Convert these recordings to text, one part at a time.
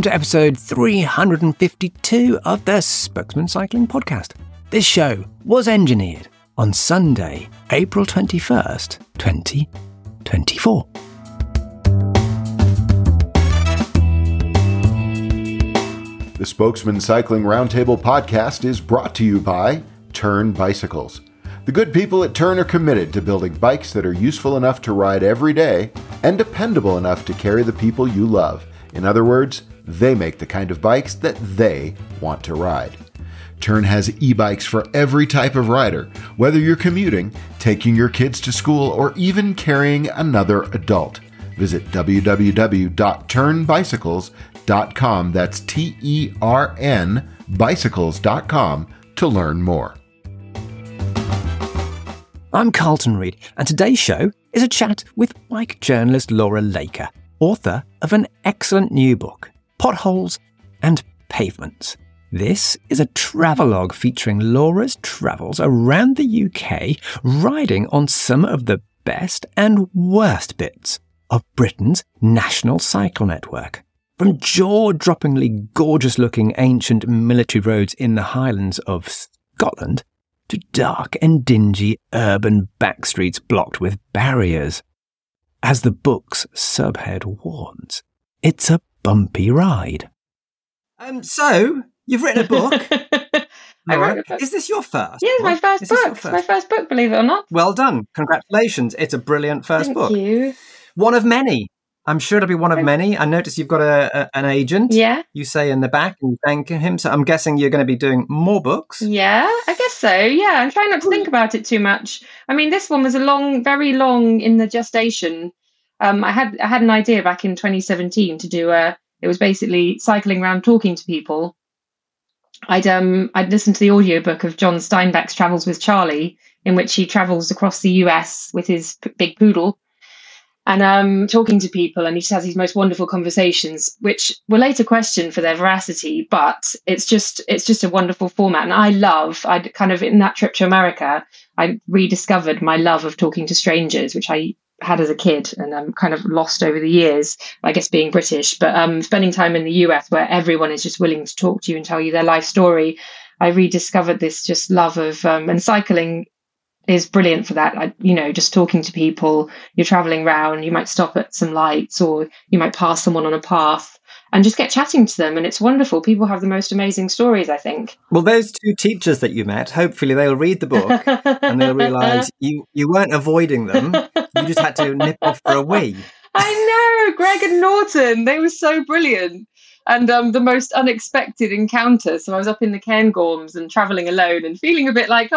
to episode 352 of the Spokesman Cycling Podcast. This show was engineered on Sunday, April 21st, 2024. The Spokesman Cycling Roundtable Podcast is brought to you by Tern Bicycles. The good people at Tern are committed to building bikes that are useful enough to ride every day and dependable enough to carry the people you love. In other words, they make the kind of bikes that they want to ride. Tern has e-bikes for every type of rider, whether you're commuting, taking your kids to school, or even carrying another adult. Visit www.ternbicycles.com, that's T-E-R-N, bicycles.com, to learn more. I'm Carlton Reid, and today's show is a chat with bike journalist Laura Laker, author of an excellent new book, Potholes and Pavements. This is a travelogue featuring Laura's travels around the UK, riding on some of the best and worst bits of Britain's national cycle network. From jaw-droppingly gorgeous-looking ancient military roads in the Highlands of Scotland to dark and dingy urban backstreets blocked with barriers. As the book's subhead warns, it's a bumpy ride. So, you've written a book. I wrote a book. Is this your first? Yeah, it's my first book. It's my first book, believe it or not. Well done. Congratulations. It's a brilliant first book. Thank you. One of many. I'm sure it'll be one of many. I noticed you've got an agent. Yeah. You say in the back, and you thank him. So I'm guessing you're going to be doing more books. Yeah, I guess so. Yeah, I'm trying not to think about it too much. I mean, this one was very long in the gestation. I had an idea back in 2017 to do it was basically cycling around talking to people. I'd listened to the audiobook of John Steinbeck's Travels with Charlie, in which he travels across the US with his big poodle. And talking to people, and he just has these most wonderful conversations, which were later questioned for their veracity, but it's just a wonderful format. And in that trip to America, I rediscovered my love of talking to strangers, which I had as a kid and I'm kind of lost over the years, I guess being British, but spending time in the US where everyone is just willing to talk to you and tell you their life story, I rediscovered this just love of, and cycling is brilliant for that. Just talking to people, you're traveling around, you might stop at some lights or you might pass someone on a path and just get chatting to them. And it's wonderful. People have the most amazing stories, I think. Well, those two teachers that you met, hopefully they'll read the book and they'll realise you weren't avoiding them. You just had to nip off for a wee. I know, Greg and Norton, they were so brilliant. And the most unexpected encounter. So I was up in the Cairngorms and travelling alone and feeling a bit like,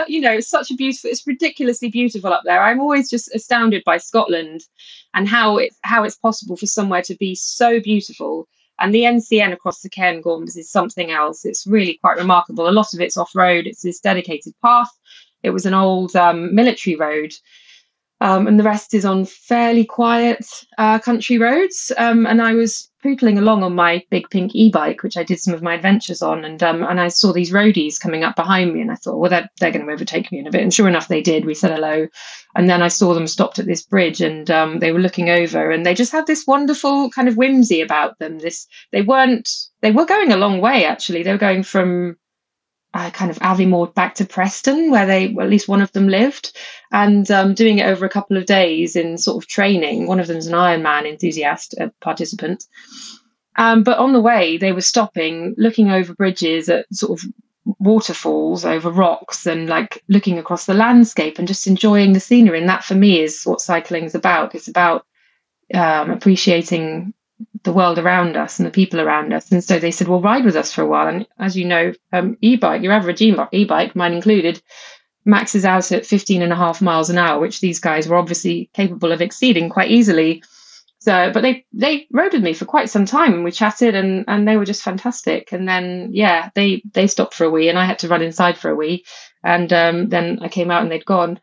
it's ridiculously beautiful up there. I'm always just astounded by Scotland and how it's possible for somewhere to be so beautiful. And the NCN across the Cairngorms is something else. It's really quite remarkable. A lot of it's off-road. It's this dedicated path. It was an old military road. And the rest is on fairly quiet country roads. And I was pootling along on my big pink e-bike, which I did some of my adventures on. And I saw these roadies coming up behind me. And I thought, well, they're going to overtake me in a bit. And sure enough, they did. We said hello. And then I saw them stopped at this bridge and they were looking over. And they just had this wonderful kind of whimsy about them. They were going a long way, actually. They were going from kind of Aviemore back to Preston, where at least one of them lived, and doing it over a couple of days in sort of training. One of them's an Ironman enthusiast, a participant. But on the way, they were stopping, looking over bridges at sort of waterfalls over rocks and like looking across the landscape and just enjoying the scenery. And that for me is what cycling is about. It's about appreciating the world around us and the people around us. And so they said, well, ride with us for a while. And as you know, e-bike, your average e-bike, mine included, maxes out at 15.5 miles an hour, which these guys were obviously capable of exceeding quite easily. So, but they rode with me for quite some time and we chatted and they were just fantastic. And then, yeah, they stopped for a wee and I had to run inside for a wee. And then I came out and they'd gone.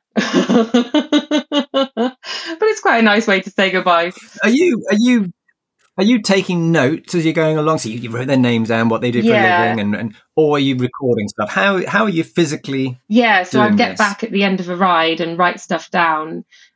But it's quite a nice way to say goodbye. Are you taking notes as you're going along? So you wrote their names down, what they did for a living, and or are you recording stuff? How are you physically? Yeah, so I'd get back at the end of a ride and write stuff down.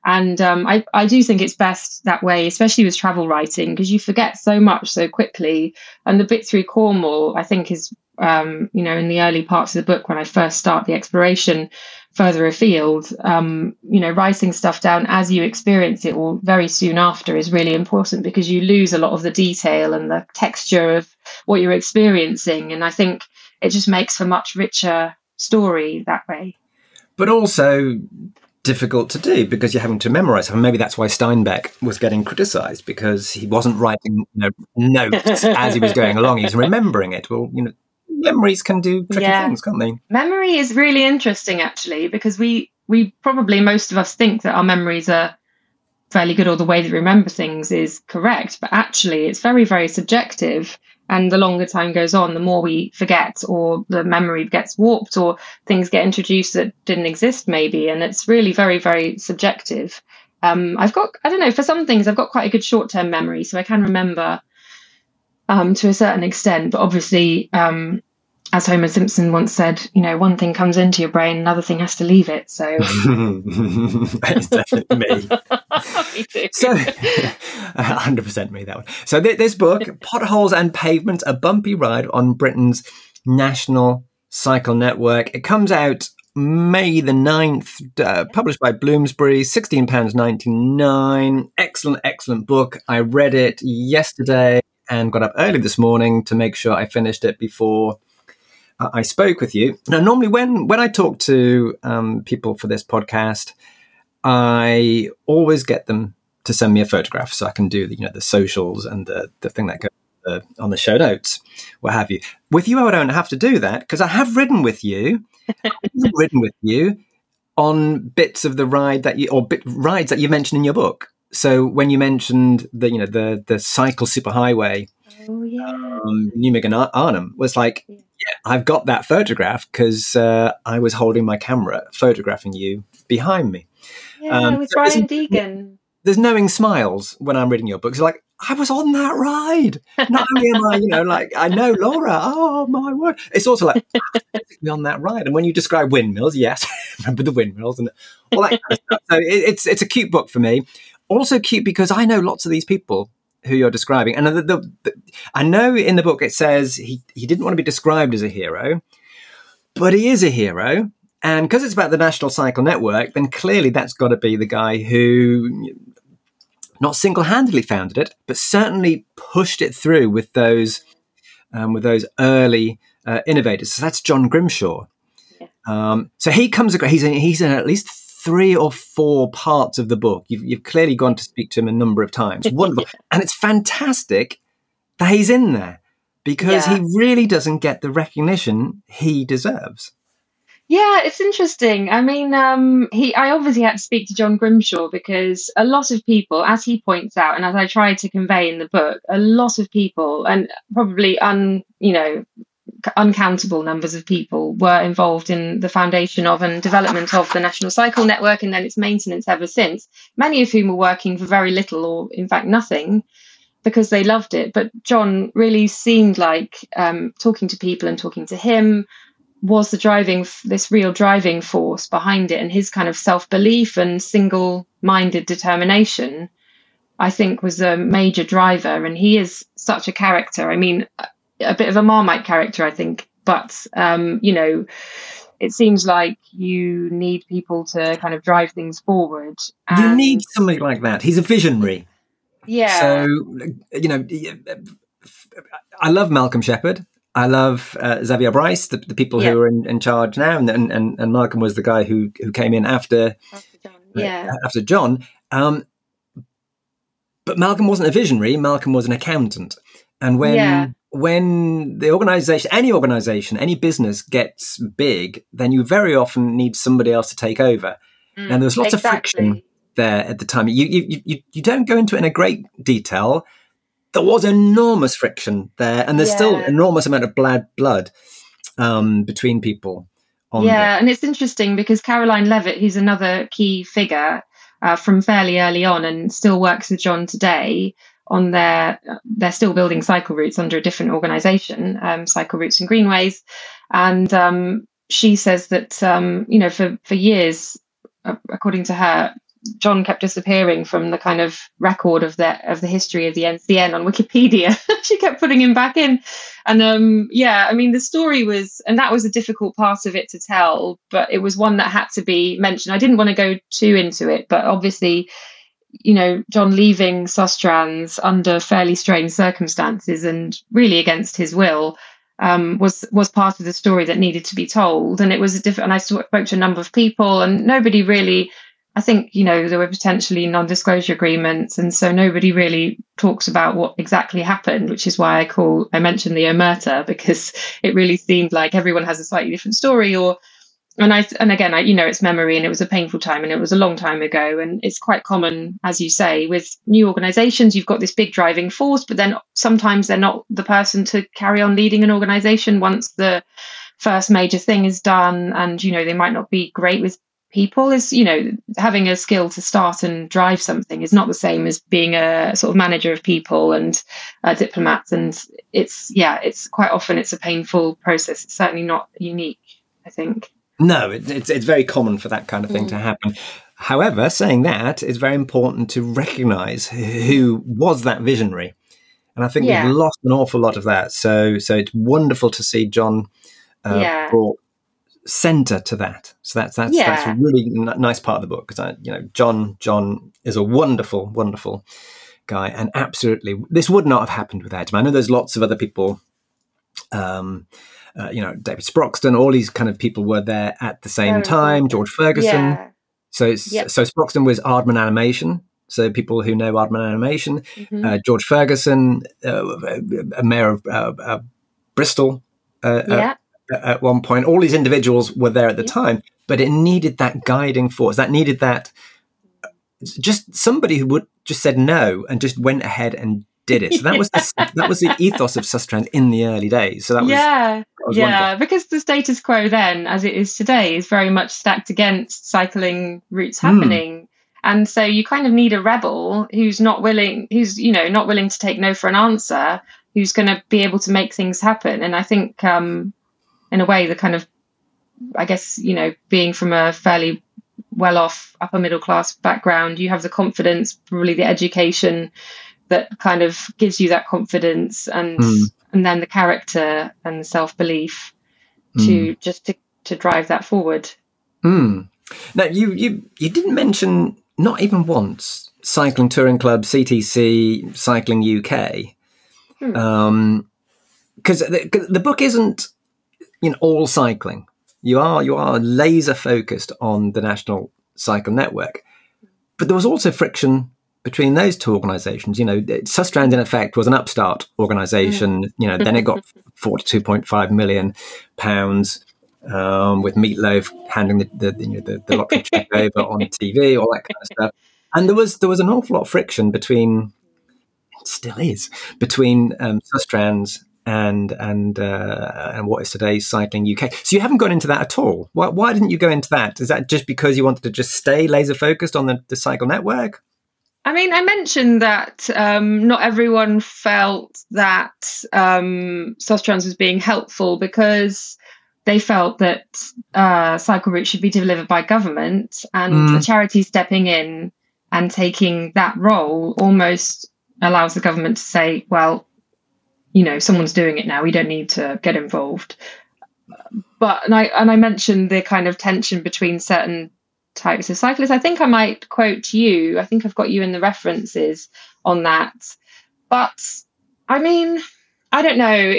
And I do think it's best that way, especially with travel writing, because you forget so much so quickly. And the bit through Cornwall, I think, is, in the early parts of the book when I first start the exploration further afield, writing stuff down as you experience it or very soon after is really important, because you lose a lot of the detail and the texture of what you're experiencing. And I think it just makes for much richer story that way. But also difficult to do because you're having to memorize. And maybe that's why Steinbeck was getting criticized, because he wasn't writing notes as he was going along. He's remembering it. Well, memories can do tricky things, can't they? Memory is really interesting, actually, because we probably, most of us think that our memories are fairly good, or the way that we remember things is correct. But actually, it's very, very subjective. And the longer time goes on, the more we forget, or the memory gets warped, or things get introduced that didn't exist maybe. And it's really very, very subjective. For some things, I've got quite a good short-term memory, so I can remember to a certain extent. But obviously, as Homer Simpson once said, one thing comes into your brain, another thing has to leave it. So it's definitely me. Me too. So 100% me, that one. So this book, Potholes and Pavements, A Bumpy Ride on Britain's National Cycle Network. It comes out May the 9th, published by Bloomsbury, £16.99. Excellent book. I read it yesterday and got up early this morning to make sure I finished it before I spoke with you. Now, normally when I talk to people for this podcast, I always get them to send me a photograph so I can do the socials and the thing that goes on the show notes, what have you. With you, I don't have to do that because I have ridden with you. On bits of the ride rides that you mentioned in your book. So when you mentioned the cycle superhighway, Newmarket and Arnhem, was like, I've got that photograph because I was holding my camera photographing you behind me. Yeah, with Brian Deegan. There's knowing smiles when I'm reading your books. Like, I was on that ride. Not only am I, I know Laura. Oh my word! It's also like physically on that ride. And when you describe windmills, yes, remember the windmills and all that kind of stuff. So it's a cute book for me. Also cute because I know lots of these people who you're describing, and I know in the book it says he didn't want to be described as a hero, but he is a hero. And because it's about the National Cycle Network, then clearly that's got to be the guy who not single-handedly founded it, but certainly pushed it through with those early innovators. So that's John Grimshaw. Yeah. So he comes across. He's in at least 3 or 4 parts of the book. You've clearly gone to speak to him a number of times. Wonderful, and it's fantastic that he's in there because he really doesn't get the recognition he deserves. Yeah, it's interesting. I mean, I obviously had to speak to John Grimshaw because a lot of people, as he points out, and as I tried to convey in the book, a lot of people, and probably uncountable numbers of people, were involved in the foundation of and development of the National Cycle Network and then its maintenance ever since, many of whom were working for very little or, in fact, nothing because they loved it. But John really seemed like talking to people and talking to him was this real driving force behind it, and his kind of self-belief and single-minded determination, I think, was a major driver. And he is such a character. I mean, a bit of a Marmite character, I think, but it seems like you need people to kind of drive things forward. You need somebody like that. He's a visionary. Yeah. So I love Malcolm Shepherd. I love Xavier Bryce, the people who are in charge now, and Malcolm was the guy who came in after John. But Malcolm wasn't a visionary. Malcolm was an accountant, and when the organization, any business gets big, then you very often need somebody else to take over. And there was lots of friction there at the time. You don't go into it in a great detail. There was enormous friction there, and there's still enormous amount of blood between people. And it's interesting because Caroline Levitt, who's another key figure from fairly early on and still works with John today, they're still building cycle routes under a different organisation, Cycle Routes and Greenways, and she says that for years, according to her, John kept disappearing from the kind of record of the history of the NCN on Wikipedia. She kept putting him back in. And I mean, the story was, and that was a difficult part of it to tell, but it was one that had to be mentioned. I didn't want to go too into it, but obviously, John leaving Sustrans under fairly strange circumstances and really against his will was part of the story that needed to be told. And it was and I spoke to a number of people, and nobody really, I think, there were potentially non-disclosure agreements, and so nobody really talks about what exactly happened, which is why I mentioned the omerta, because it really seemed like everyone has a slightly different story. And again, it's memory, and it was a painful time, and it was a long time ago. And it's quite common, as you say, with new organizations, you've got this big driving force, but then sometimes they're not the person to carry on leading an organization once the first major thing is done. And, they might not be great with people. Having a skill to start and drive something is not the same as being a sort of manager of people and a diplomat. And it's quite often it's a painful process. It's certainly not unique, I think. No, it's very common for that kind of thing to happen. However, saying that, it's very important to recognise who was that visionary. And I think we've lost an awful lot of that. So it's wonderful to see John brought centre to that. So that's a really nice part of the book, because John is a wonderful, wonderful guy, and absolutely this would not have happened without him. I know there's lots of other people. David Sproxton, all these kind of people were there at the same time. George Ferguson. Yeah. So Sproxton was Aardman Animation. So people who know Aardman Animation, George Ferguson, mayor of Bristol at one point. All these individuals were there at the time, but it needed that guiding force. That needed that just somebody who would just said no and just went ahead and did it. So that was the ethos of Sustrans in the early days. So that was wonderful. Because the status quo then, as it is today, is very much stacked against cycling routes happening. And so you kind of need a rebel who's not willing to take no for an answer, who's going to be able to make things happen. And I think, in a way, the kind of, I guess, being from a fairly well-off upper middle class background, you have the confidence, probably the education that kind of gives you that confidence, and then the character and the self-belief to drive that forward. Now you didn't mention, not even once, Cycling Touring Club, CTC, Cycling UK, because the book isn't all cycling. You are laser focused on the National Cycle Network, but there was also friction between those two organisations. Sustrans in effect was an upstart organisation. Then it got £42.5 million with Meatloaf handing the lottery check over on TV, all that kind of stuff. And there was an awful lot of friction between Sustrans and what is today's Cycling UK. So you haven't gone into that at all. Why didn't you go into that? Is that just because you wanted to just stay laser focused on the Cycle Network? I mean, I mentioned that not everyone felt that Sustrans was being helpful, because they felt that cycle routes should be delivered by government, and the charity stepping in and taking that role almost allows the government to say, well, someone's doing it now, we don't need to get involved. But I mentioned the kind of tension between certain types of cyclists. I think I might quote you. I think I've got you in the references on that. But I mean, I don't know.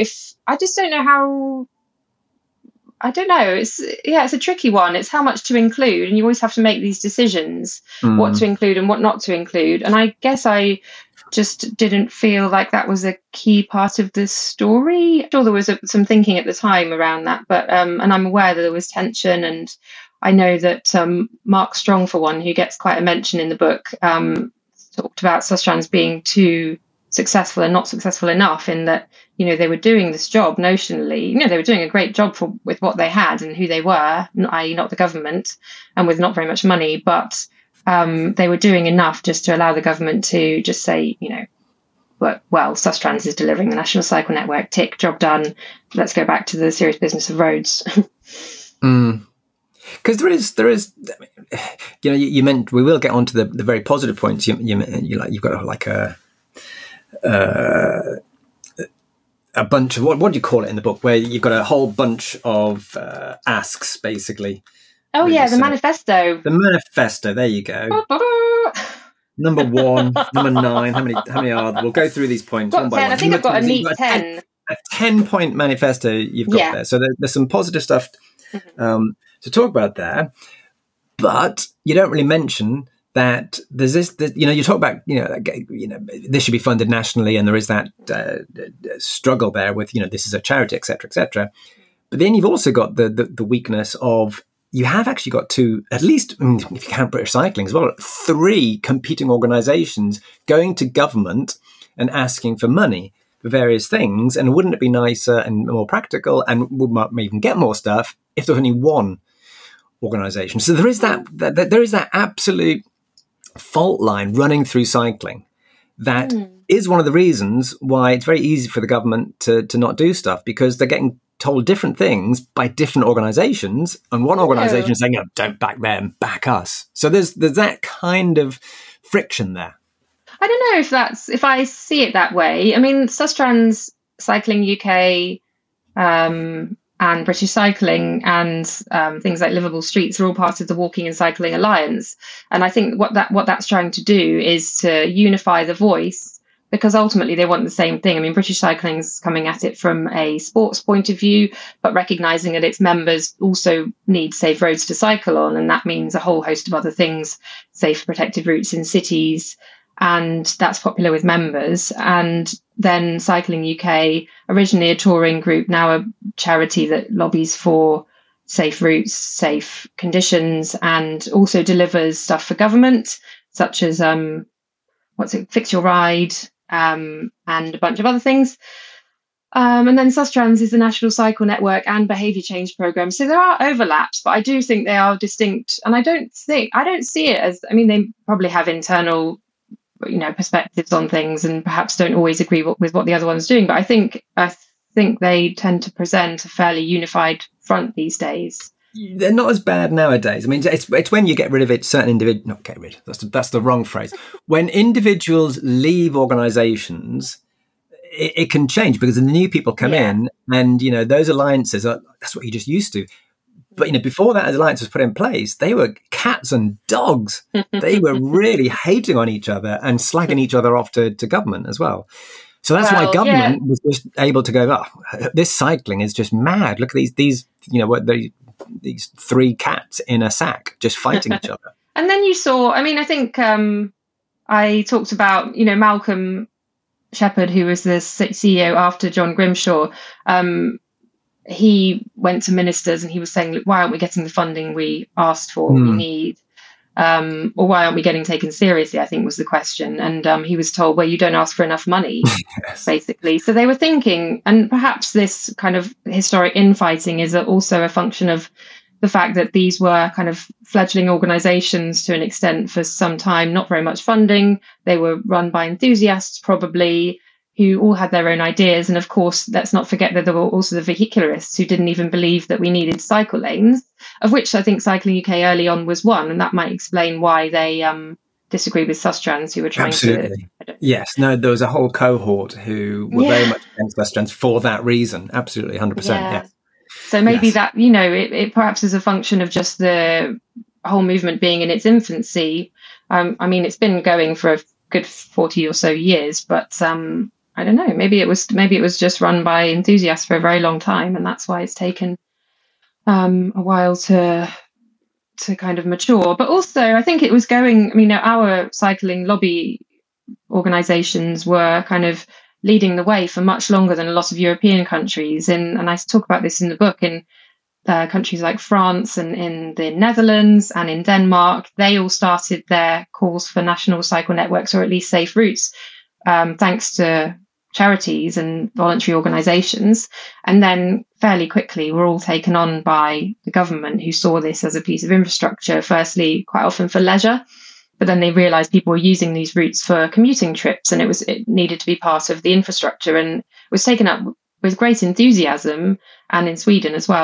It's a tricky one. It's how much to include, and you always have to make these decisions, what to include and what not to include. And I guess I just didn't feel like that was a key part of the story. I'm sure there was some thinking at the time around that, but and I'm aware that there was tension, and I know that Mark Strong, for one, who gets quite a mention in the book, talked about Sustrans being too successful and not successful enough, in that, they were doing this job notionally. They were doing a great job with what they had and who they were, i.e. not the government, and with not very much money, but they were doing enough just to allow the government to just say, well, Sustrans is delivering the National Cycle Network, tick, job done, let's go back to the serious business of roads. Because there is, you meant we will get on to the very positive points. You've got like a bunch of what do you call it in the book, where you've got a whole bunch of asks basically. Oh yeah, the manifesto. The manifesto. There you go. Number 1, number 9. How many are there? We'll go through these points one by 10. one. I think I've got a neat 10. A 10-point manifesto you've got there. So there's some positive stuff to talk about there, but you don't really mention that there's this, you talk about, this should be funded nationally, and there is that struggle there with, this is a charity, et cetera, et cetera. But then you've also got the weakness of, you have actually got two, at least, if you count British Cycling as well, 3 competing organisations going to government and asking for money for various things. And wouldn't it be nicer and more practical, and would even get more stuff if there was only one organisation? So there is that absolute fault line running through cycling that is one of the reasons why it's very easy for the government to not do stuff, because they're getting told different things by different organizations, and one organization is saying, don't back them, back us. So there's that kind of friction there. I don't know if I see it that way. I mean, Sustrans, Cycling UK, and British Cycling, and things like Liveable Streets are all part of the Walking and Cycling Alliance. And I think what that's trying to do is to unify the voice, because ultimately they want the same thing. I mean, British Cycling's coming at it from a sports point of view, but recognising that its members also need safe roads to cycle on. And that means a whole host of other things, safe protected routes in cities. And that's popular with members. And then Cycling UK, originally a touring group, now a charity that lobbies for safe routes, safe conditions, and also delivers stuff for government, such as Fix Your Ride, and a bunch of other things. And then Sustrans is the National Cycle Network and Behaviour Change Programme. So there are overlaps, but I do think they are distinct. And I don't see it as, I mean, they probably have internal, perspectives on things, and perhaps don't always agree with what the other one's doing. But I think they tend to present a fairly unified front these days. They're not as bad nowadays. I mean, it's when you get rid of it, certain individuals, not get rid, that's the wrong phrase. When individuals leave organisations, it can change, because the new people come in, and, those alliances, that's what you're just used to. But, before that alliance was put in place, they were cats and dogs. They were really hating on each other and slagging each other off to government as well. So that's why government was just able to go, this cycling is just mad. Look at these 3 cats in a sack just fighting each other. And then you saw, I think I talked about, Malcolm Shepherd, who was the CEO after John Grimshaw. He went to ministers and he was saying, look, why aren't we getting the funding we asked for, we need? Or why aren't we getting taken seriously, I think was the question. And he was told, well, you don't ask for enough money, basically. So they were thinking, and perhaps this kind of historic infighting is also a function of the fact that these were kind of fledgling organisations to an extent for some time, not very much funding. They were run by enthusiasts, probably, who all had their own ideas. And of course, let's not forget that there were also the vehicularists who didn't even believe that we needed cycle lanes, of which I think Cycling UK early on was one. And that might explain why they disagreed with Sustrans, who were trying to... Yes, no, there was a whole cohort who were very much against Sustrans for that reason. Absolutely, 100%, yes. So maybe that, it perhaps is a function of just the whole movement being in its infancy. It's been going for a good 40 or so years, but I don't know, maybe it was just run by enthusiasts for a very long time, and that's why it's taken a while to kind of mature. But also, I think it was going, our cycling lobby organizations were kind of leading the way for much longer than a lot of European countries. And I talk about this in the book, in countries like France and in the Netherlands and in Denmark. They all started their calls for national cycle networks, or at least safe routes, thanks to charities and voluntary organisations. And then fairly quickly were all taken on by the government, who saw this as a piece of infrastructure, firstly, quite often for leisure. But then they realised people were using these routes for commuting trips, and it needed to be part of the infrastructure, and was taken up with great enthusiasm, and in Sweden as well,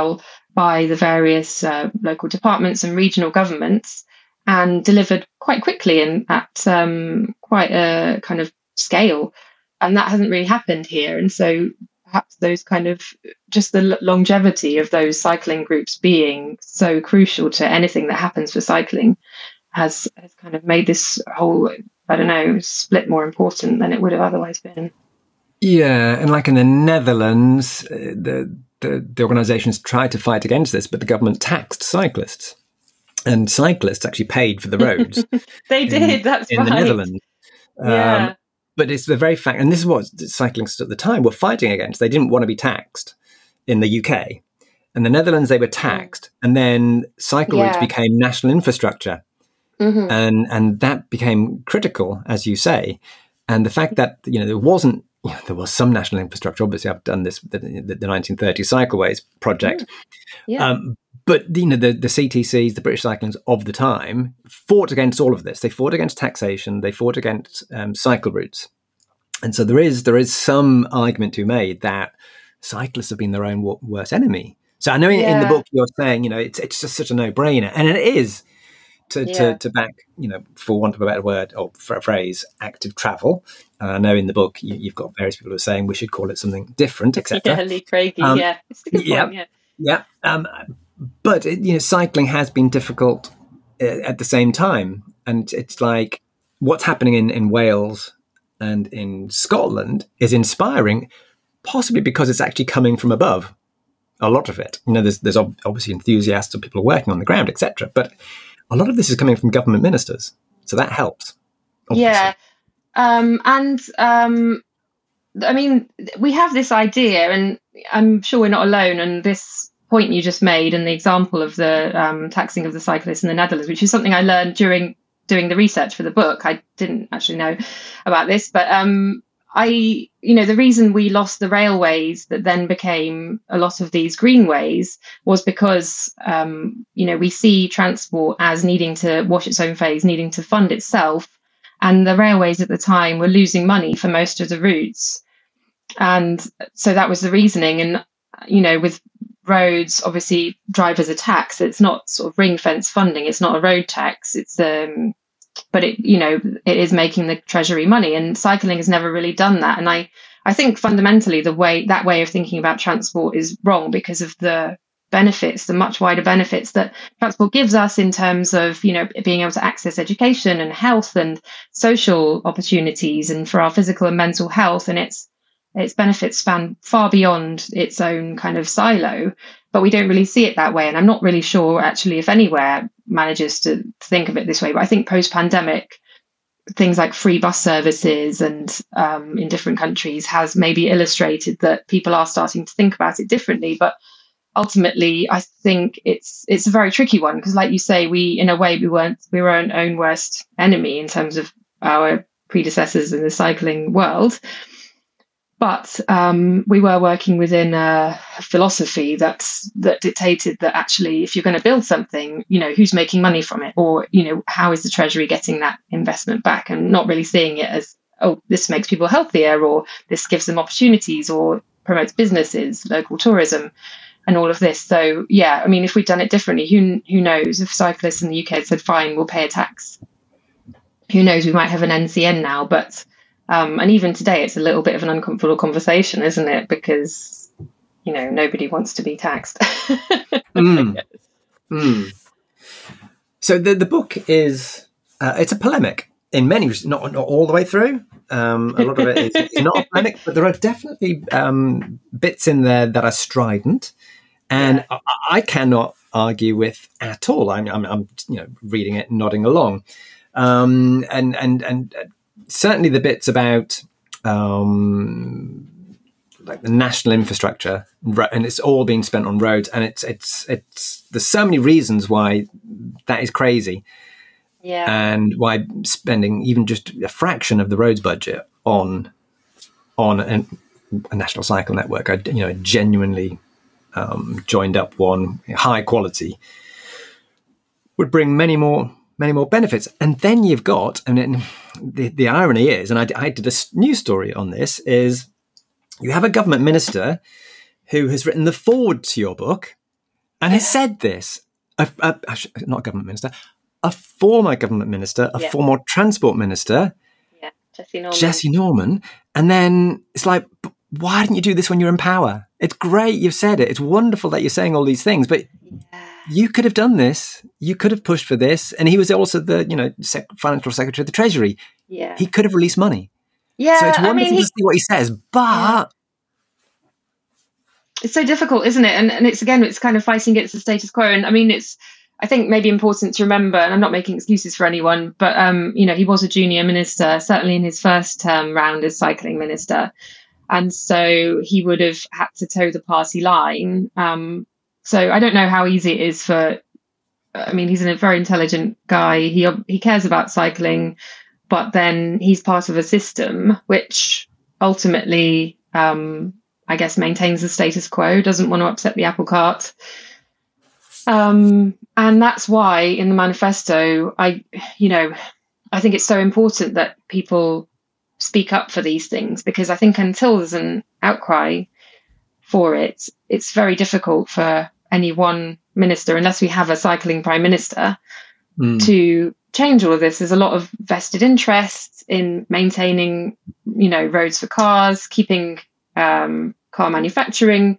by the various local departments and regional governments, and delivered quite quickly and at quite a kind of scale. And that hasn't really happened here. And so perhaps those kind of just the longevity of those cycling groups being so crucial to anything that happens for cycling has kind of made this whole, I don't know, split more important than it would have otherwise been. Yeah, and like in the Netherlands, the organisations tried to fight against this, but the government taxed cyclists, and cyclists actually paid for the roads. They did. That's in right. the Netherlands. Yeah. But it's the very fact, and this is what cyclists at the time were fighting against. They didn't want to be taxed in the UK. In the Netherlands, they were taxed, and then cycle routes became national infrastructure. Mm-hmm. And that became critical, as you say. And the fact that, there wasn't, there was some national infrastructure. Obviously, I've done this, the 1930 Cycleways project. Yeah. But, the CTCs, the British Cyclists of the time, fought against all of this. They fought against taxation. They fought against cycle routes. And so there is some argument to be made that cyclists have been their own worst enemy. So I know in the book you're saying, it's just such a no-brainer. And it is to back, for want of a better word or phrase, active travel. I know in the book you've got various people who are saying we should call it something different, etc. Yeah, Lee Craigie, It's a good point, Yeah. But cycling has been difficult at the same time, and it's like what's happening in Wales and in Scotland is inspiring, possibly because it's actually coming from above. A lot of it, there's obviously enthusiasts and people working on the ground, etc. But a lot of this is coming from government ministers, so that helps. Obviously. Yeah, I mean, we have this idea, and I'm sure we're not alone. And this point you just made, and the example of the taxing of the cyclists in the Netherlands, which is something I learned during doing the research for the book. I didn't actually know about this, but the reason we lost the railways that then became a lot of these greenways was because, we see transport as needing to wash its own face, needing to fund itself. And the railways at the time were losing money for most of the routes. And so that was the reasoning. And, with roads, obviously drivers are taxed. It's not sort of ring fence funding. It's not a road tax. It's, but it is making the treasury money, and cycling has never really done that. And I think fundamentally that way of thinking about transport is wrong because of the benefits, the much wider benefits that transport gives us in terms of, being able to access education and health and social opportunities, and for our physical and mental health. And its benefits span far beyond its own kind of silo, but we don't really see it that way. And I'm not really sure actually if anywhere manages to think of it this way. But I think post-pandemic, things like free bus services and in different countries has maybe illustrated that people are starting to think about it differently. But ultimately, I think it's a very tricky one because, like you say, we were our own worst enemy in terms of our predecessors in the cycling world. But we were working within a philosophy that dictated that actually, if you're going to build something, who's making money from it, or how is the Treasury getting that investment back, and not really seeing it as, oh, this makes people healthier, or this gives them opportunities, or promotes businesses, local tourism, and all of this. So yeah, I mean, if we'd done it differently, who knows? If cyclists in the UK had said, "Fine, we'll pay a tax," who knows? We might have an NCN now, but. And even today, it's a little bit of an uncomfortable conversation, isn't it? Because, nobody wants to be taxed. So the book is, it's a polemic in many, not all the way through. A lot of it is not a polemic, but there are definitely bits in there that are strident. And I cannot argue with at all. I'm reading it, nodding along. And certainly the bits about like the national infrastructure, and it's all being spent on roads, and it's there's so many reasons why that is crazy, and why spending even just a fraction of the roads budget on a national cycle network, a genuinely joined up one, high quality, would bring many more benefits. And then you've got, and then the irony is, and I did a news story on this, is you have a government minister who has written the foreword to your book, And has said this, not a government minister, a former government minister, a former transport minister, Jessie Norman. And then it's like, why didn't you do this when you're in power? It's great you've said it. It's wonderful that you're saying all these things, but you could have done this. You could have pushed for this. And he was also the, financial secretary of the Treasury. Yeah. He could have released money. Yeah. So it's wonderful to see what he says, but... It's so difficult, isn't it? And it's kind of fighting against the status quo. And I think maybe important to remember, and I'm not making excuses for anyone, but, he was a junior minister, certainly in his first term round as cycling minister. And so he would have had to toe the party line. So I don't know how easy it is he's a very intelligent guy. He cares about cycling, but then he's part of a system which ultimately, I guess, maintains the status quo, doesn't want to upset the apple cart. And that's why in the manifesto, I think it's so important that people speak up for these things, because I think until there's an outcry for it, it's very difficult for any one minister, unless we have a cycling prime minister, to change all of this. There's a lot of vested interest in maintaining, roads for cars, keeping car manufacturing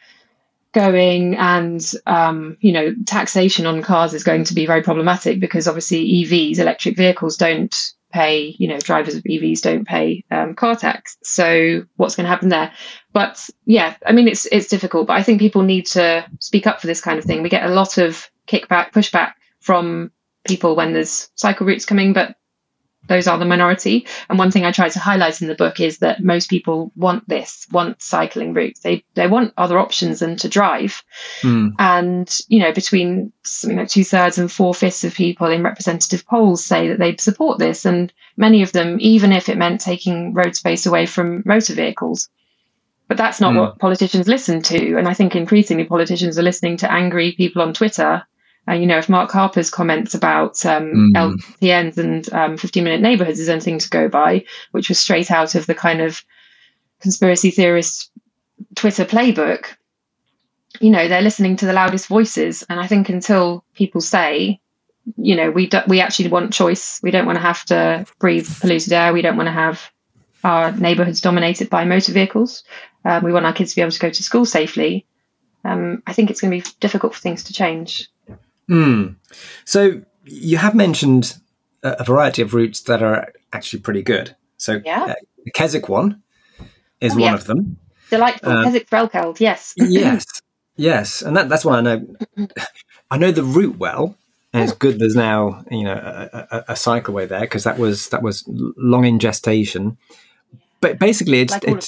going, and taxation on cars is going to be very problematic, because obviously EVs, electric vehicles, don't pay, drivers of EVs don't pay car tax. So what's going to happen there? But it's difficult, but I think people need to speak up for this kind of thing. We get a lot of pushback from people when there's cycle routes coming, but those are the minority. And one thing I try to highlight in the book is that most people want cycling routes. They want other options than to drive. And, between 2/3 and 4/5 of people in representative polls say that they support this. And many of them, even if it meant taking road space away from motor vehicles. But that's not what politicians listen to. And I think increasingly politicians are listening to angry people on Twitter. If Mark Harper's comments about LTNs and 15-minute neighborhoods is anything to go by, which was straight out of the kind of conspiracy theorist Twitter playbook, they're listening to the loudest voices. And I think until people say, we actually want choice, we don't want to have to breathe polluted air, we don't want to have our neighborhoods dominated by motor vehicles, we want our kids to be able to go to school safely, I think it's going to be difficult for things to change. So you have mentioned a variety of routes that are actually pretty good. So the Keswick one is one of them. Delightful. Keswick Relkeld, yes. yes. And that's why I know. I know the route well, and it's good there's now a cycleway there, because that was long in gestation. But basically,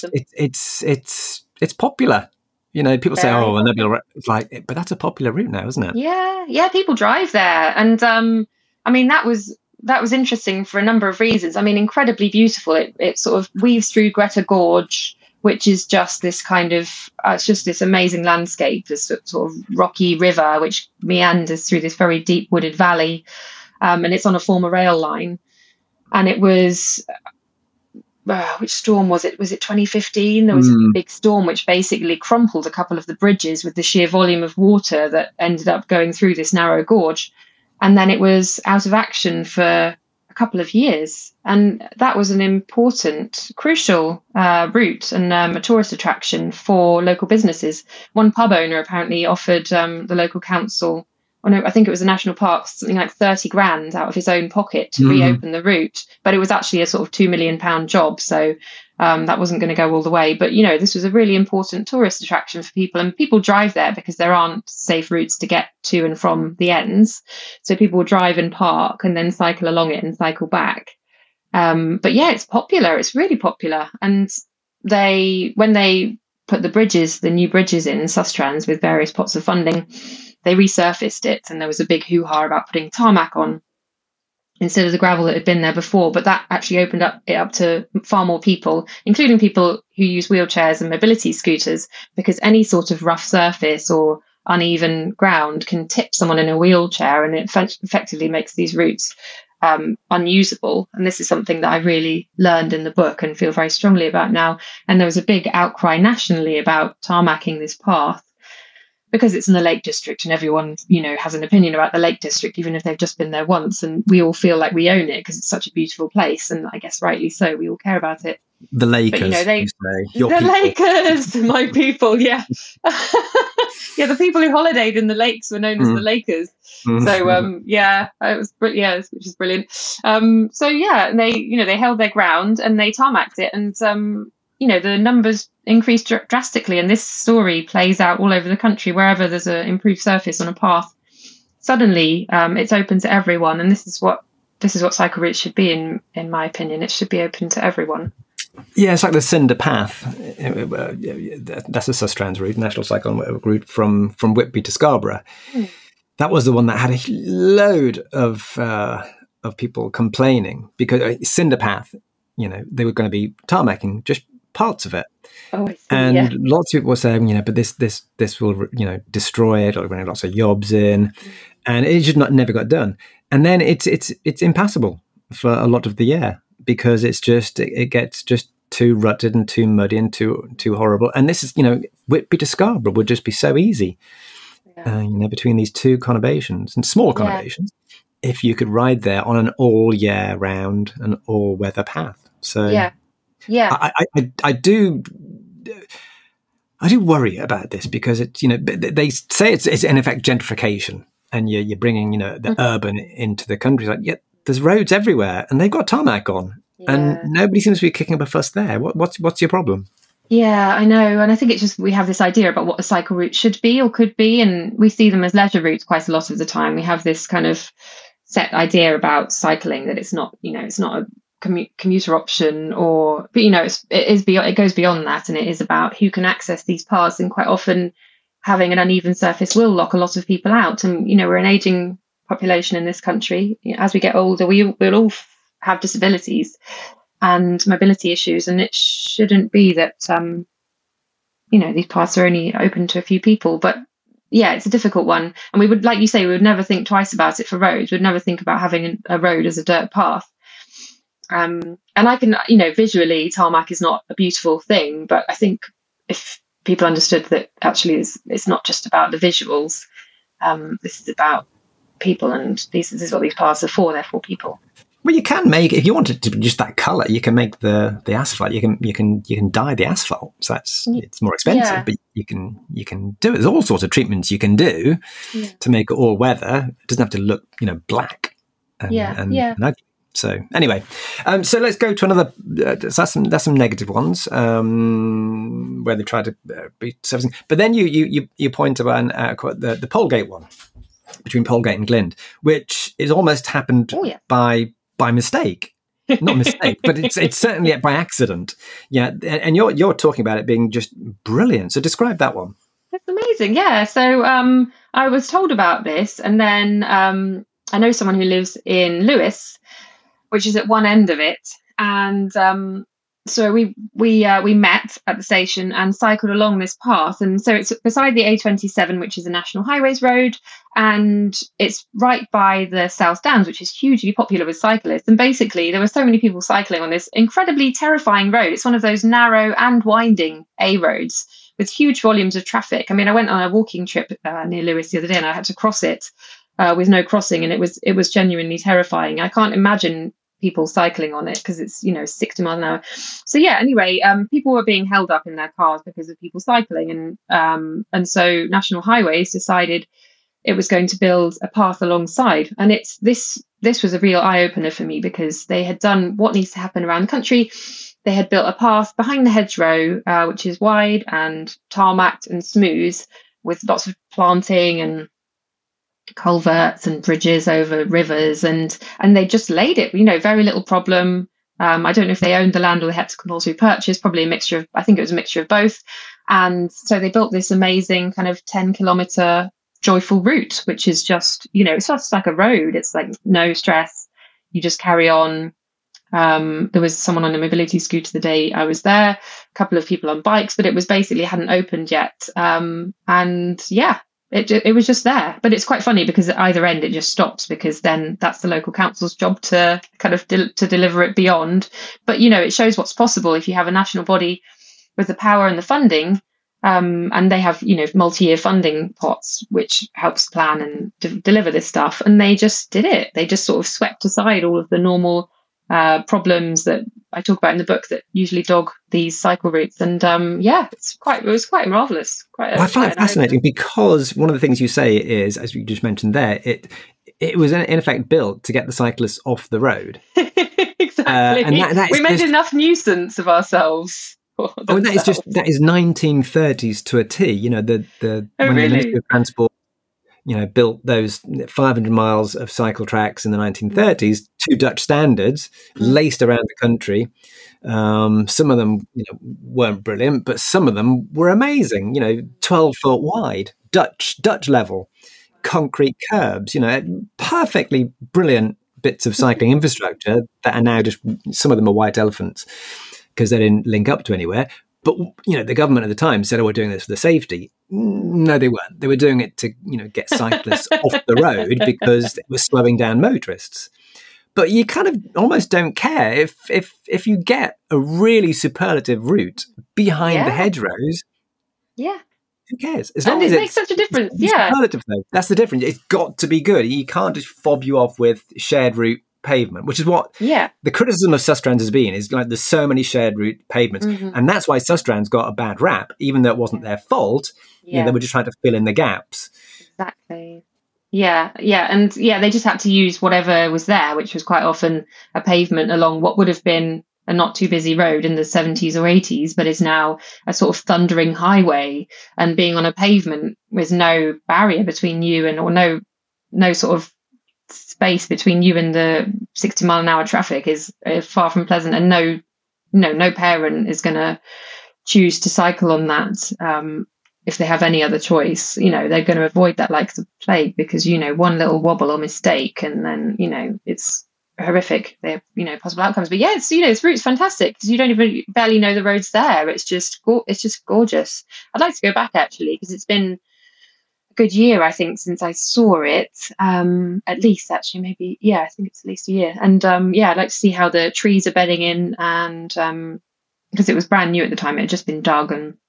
it's popular. People say, "Oh, and they'll be like," but that's a popular route now, isn't it? Yeah, people drive there, and that was interesting for a number of reasons. Incredibly beautiful. It sort of weaves through Greta Gorge, which is just this kind of it's just this amazing landscape, this sort of rocky river which meanders through this very deep wooded valley, and it's on a former rail line, and it was. Which storm was it? Was it 2015? There was a big storm which basically crumpled a couple of the bridges with the sheer volume of water that ended up going through this narrow gorge. And then it was out of action for a couple of years. And that was an important, crucial route and a tourist attraction for local businesses. One pub owner apparently offered the local council, I think it was the national parks, something like 30 grand out of his own pocket to reopen the route. But it was actually a sort of £2 million job. So that wasn't going to go all the way. But, this was a really important tourist attraction for people. And people drive there because there aren't safe routes to get to and from the ends. So people will drive and park and then cycle along it and cycle back. But yeah, it's popular. It's really popular. And when they put the new bridges in Sustrans with various pots of funding, they resurfaced it, and there was a big hoo-ha about putting tarmac on instead of the gravel that had been there before. But that actually opened it up to far more people, including people who use wheelchairs and mobility scooters, because any sort of rough surface or uneven ground can tip someone in a wheelchair, and it effectively makes these routes unusable. And this is something that I really learned in the book and feel very strongly about now. And there was a big outcry nationally about tarmacking this path, because it's in the Lake District and everyone, has an opinion about the Lake District, even if they've just been there once, and we all feel like we own it because it's such a beautiful place, and I guess rightly so, we all care about it. The Lakers, but, you say, your the people. Lakers, my people, yeah. Yeah, the people who holidayed in the lakes were known as the Lakers. So it was brilliant, which is brilliant. And they held their ground and they tarmacked it, and the numbers increased drastically. And this story plays out all over the country. Wherever there's an improved surface on a path, suddenly it's open to everyone. And this is what cycle routes should be, in my opinion. It should be open to everyone. Yeah, it's like the Cinder Path. That's a Sustrans route, National Cycling route from Whitby to Scarborough. That was the one that had a load of people complaining because Cinder Path, they were going to be tarmacking just parts of it. Oh, I see, and lots of people were saying, but this will, destroy it, or bring lots of yobs in, and it just never got done. And then it's impassable for a lot of the year, because it gets just too rutted and too muddy and too horrible. And this is, Whitby to Scarborough would just be so easy, between these two conurbations and small conurbations, if you could ride there on an all year round and all weather path. So I do worry about this, because it's, they say it's in effect gentrification, and you're bringing, the urban into the countryside. Yet there's roads everywhere, and they've got tarmac on, and nobody seems to be kicking up a fuss there. What's your problem? Yeah, I know. And I think it's just, we have this idea about what a cycle route should be or could be, and we see them as leisure routes quite a lot of the time. We have this kind of set idea about cycling that it's not, it's not a commuter option, but it goes beyond that, and it is about who can access these paths. And quite often, having an uneven surface will lock a lot of people out. And we're an aging population in this country. As we get older, we'll all have disabilities and mobility issues, and it shouldn't be that these paths are only open to a few people. But it's a difficult one, and we would, like you say, we would never think twice about it for roads. We'd never think about having a road as a dirt path. And I can, visually, tarmac is not a beautiful thing, but I think if people understood that actually it's not just about the visuals, this is about people, and this is what these paths are for. They're for people. Well, you can make, if you want it to be just that colour, you can make the asphalt. You can dye the asphalt. So it's more expensive, but you can do it. There's all sorts of treatments you can do to make it all weather. It doesn't have to look, black and ugly. So anyway, so let's go to another. That's some negative ones where they try to be servicing. But then you point about the Polegate one between Polegate and Glynde, which is almost happened by mistake. Not mistake, but it's certainly by accident. Yeah, and you're talking about it being just brilliant. So describe that one. It's amazing. Yeah. So I was told about this, and then I know someone who lives in Lewes, which is at one end of it, and so we met at the station and cycled along this path. And so it's beside the A27, which is a national highways road, and it's right by the South Downs, which is hugely popular with cyclists. And basically, there were so many people cycling on this incredibly terrifying road. It's one of those narrow and winding A roads with huge volumes of traffic. I mean, I went on a walking trip near Lewes the other day, and I had to cross it with no crossing, and it was genuinely terrifying. I can't imagine people cycling on it because it's 60 miles an hour. So anyway, people were being held up in their cars because of people cycling, and so National Highways decided it was going to build a path alongside. And this was a real eye-opener for me, because they had done what needs to happen around the country. They had built a path behind the hedgerow, which is wide and tarmacked and smooth, with lots of planting and culverts and bridges over rivers, and they just laid it, very little problem. I don't know if they owned the land or they had to compulsory purchase, probably a mixture of, I think it was a mixture of both. And so they built this amazing kind of 10-kilometer joyful route, which is just, it's just like a road. It's like no stress. You just carry on. There was someone on a mobility scooter the day I was there, a couple of people on bikes, but it was basically hadn't opened yet. It was just there. But it's quite funny because at either end it just stops, because then that's the local council's job to kind of to deliver it beyond. But, it shows what's possible if you have a national body with the power and the funding And they have, multi-year funding pots, which helps plan and deliver this stuff. And they just did it. They just sort of swept aside all of the normal problems that I talk about in the book that usually dog these cycle routes. And it was quite marvelous. I find it fascinating because one of the things you say is, as you just mentioned there, it was in effect built to get the cyclists off the road. Exactly. And we made enough nuisance of ourselves. That is 1930s to a T. When the Ministry of Transport, built those 500 miles of cycle tracks in the 1930s to Dutch standards, laced around the country. Some of them, weren't brilliant, but some of them were amazing. 12 foot wide, Dutch level, concrete curbs. Perfectly brilliant bits of cycling infrastructure that are now just, some of them are white elephants, because they didn't link up to anywhere. But, the government at the time said, we're doing this for the safety. No, they weren't. They were doing it to, get cyclists off the road because it was slowing down motorists. But you kind of almost don't care if you get a really superlative route behind the hedgerows. Yeah. Who cares? As long as it makes such a difference. Yeah. Superlative, though. That's the difference. It's got to be good. You can't just fob you off with shared route pavement, which is what the criticism of Sustrans has been, is like there's so many shared route pavements, and that's why Sustrans got a bad rap, even though it wasn't their fault. They were just trying to fill in the gaps. Exactly. And they just had to use whatever was there, which was quite often a pavement along what would have been a not too busy road in the 70s or 80s, but is now a sort of thundering highway, and being on a pavement with no barrier between you or no sort of space between you and the 60 mile an hour traffic is far from pleasant. And no parent is going to choose to cycle on that if they have any other choice. They're going to avoid that like the plague, because one little wobble or mistake and then it's horrific, possible outcomes. But this route's fantastic because you don't even barely know the road's there. It's just gorgeous. I'd like to go back actually, because it's been good year, I think, since I saw it. At least, actually, maybe, I think it's at least a year. And I'd like to see how the trees are bedding in, and because it was brand new at the time, it had just been dug.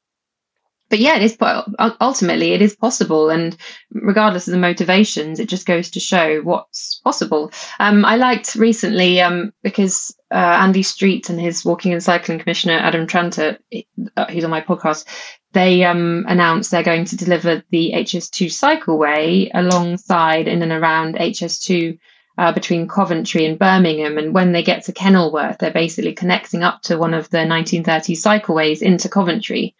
But it is, ultimately it is possible, and regardless of the motivations, it just goes to show what's possible. I liked recently because Andy Street and his walking and cycling commissioner Adam Tranter, who's on my podcast, they announced they're going to deliver the HS2 cycleway alongside in and around HS2 between Coventry and Birmingham. And when they get to Kenilworth, they're basically connecting up to one of the 1930s cycleways into Coventry.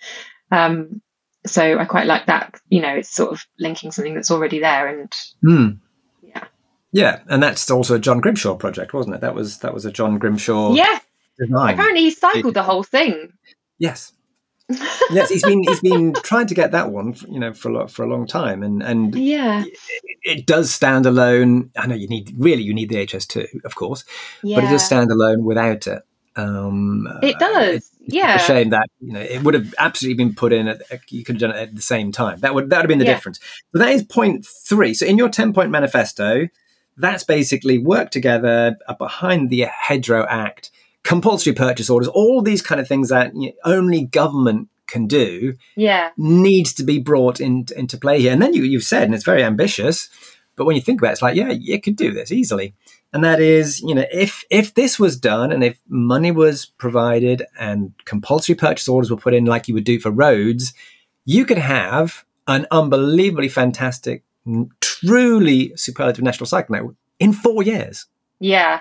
So I quite like that. It's sort of linking something that's already there. And yeah, and that's also a John Grimshaw project, wasn't it? That was a John Grimshaw. Yeah. Design. Apparently he cycled the whole thing. Yes. Yes, he's been trying to get that one, for a long time, and it does stand alone. I know you need the HS2, of course, but it does stand alone without it. It does. It's a shame that it would have absolutely been put in. You could have done it at the same time. That would have been the difference. So that is point 3. So in your 10-point manifesto, that's basically work together behind the Hedgerow Act, compulsory purchase orders, all these kind of things that only government can do. Needs to be brought into play here. And then you've said, and it's very ambitious, but when you think about it, it's like, you could do this easily. And that is, if this was done and if money was provided and compulsory purchase orders were put in like you would do for roads, you could have an unbelievably fantastic, truly superlative national cycle network in 4 years. Yeah.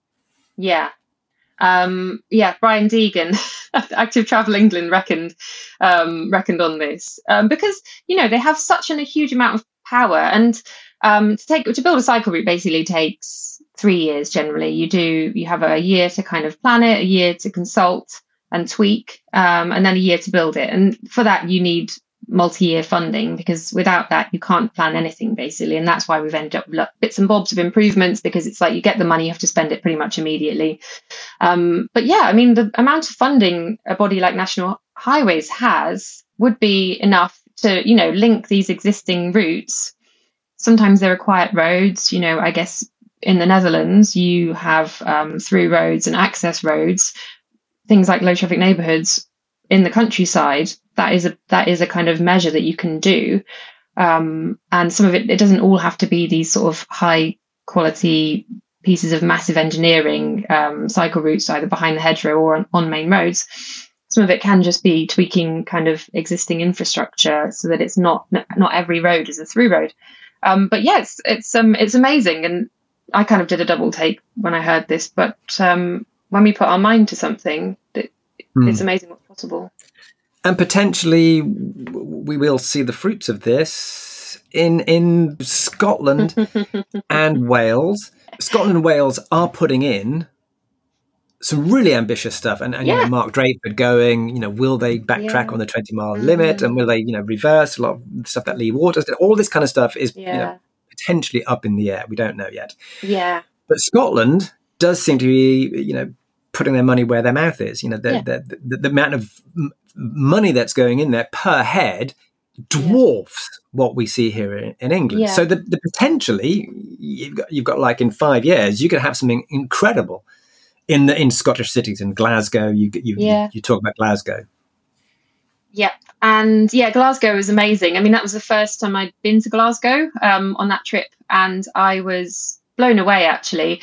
Brian Deegan, Active Travel England, reckoned on this because they have such a huge amount of power, and to build a cycle route basically takes 3 years generally. You have a year to kind of plan it, a year to consult and tweak, and then a year to build it. And for that you need multi-year funding, because without that you can't plan anything basically. And that's why we've ended up with bits and bobs of improvements, because it's like you get the money, you have to spend it pretty much immediately. But the amount of funding a body like National Highways has would be enough to link these existing routes. Sometimes there are quiet roads. I guess in the Netherlands you have through roads and access roads, things like low traffic neighborhoods in the countryside, that is a kind of measure that you can do. And some of it doesn't all have to be these sort of high quality pieces of massive engineering, cycle routes either behind the hedgerow or on main roads. Some of it can just be tweaking kind of existing infrastructure so that it's not every road is a through road. But yeah, it's amazing. And I kind of did a double take when I heard this, but when we put our mind to something, it's amazing what's possible. And potentially we will see the fruits of this in Scotland and Wales. Scotland and Wales are putting in some really ambitious stuff. And you know, Mark Drayford going, you know, will they backtrack on the 20-mile limit? And will they, you know, reverse a lot of stuff that Lee Waters did? All this kind of stuff is you know, potentially up in the air. We don't know yet. Yeah. But Scotland does seem to be, you know, putting their money where their mouth is. You know, the amount of money that's going in there per head dwarfs what we see here in England. Yeah. So the potentially you've got like in 5 years you could have something incredible in Scottish cities. In Glasgow, you talk about Glasgow. Yeah, and Glasgow was amazing. I mean, that was the first time I'd been to Glasgow on that trip, and I was blown away actually.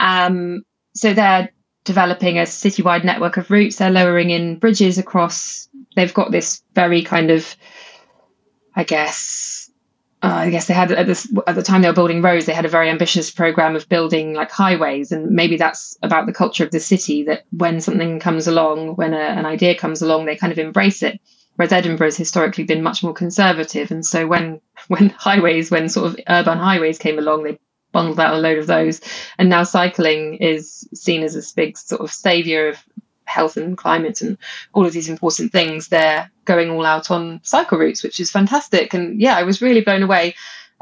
So they're developing a citywide network of routes. They're lowering in bridges across. They've got this very kind of, I guess they had at the time they were building roads, they had a very ambitious program of building like highways, and maybe that's about the culture of the city, that when something comes along, when an idea comes along, they kind of embrace it. Whereas Edinburgh has historically been much more conservative, and so when sort of urban highways came along, they bundled out a load of those, and now cycling is seen as this big sort of saviour of health and climate and all of these important things. They're going all out on cycle routes, which is fantastic. And yeah, I was really blown away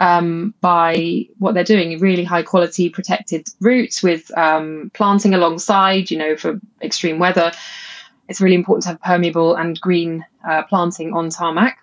by what they're doing. Really high quality protected routes with planting alongside, you know, for extreme weather. It's really important to have permeable and green planting on tarmac.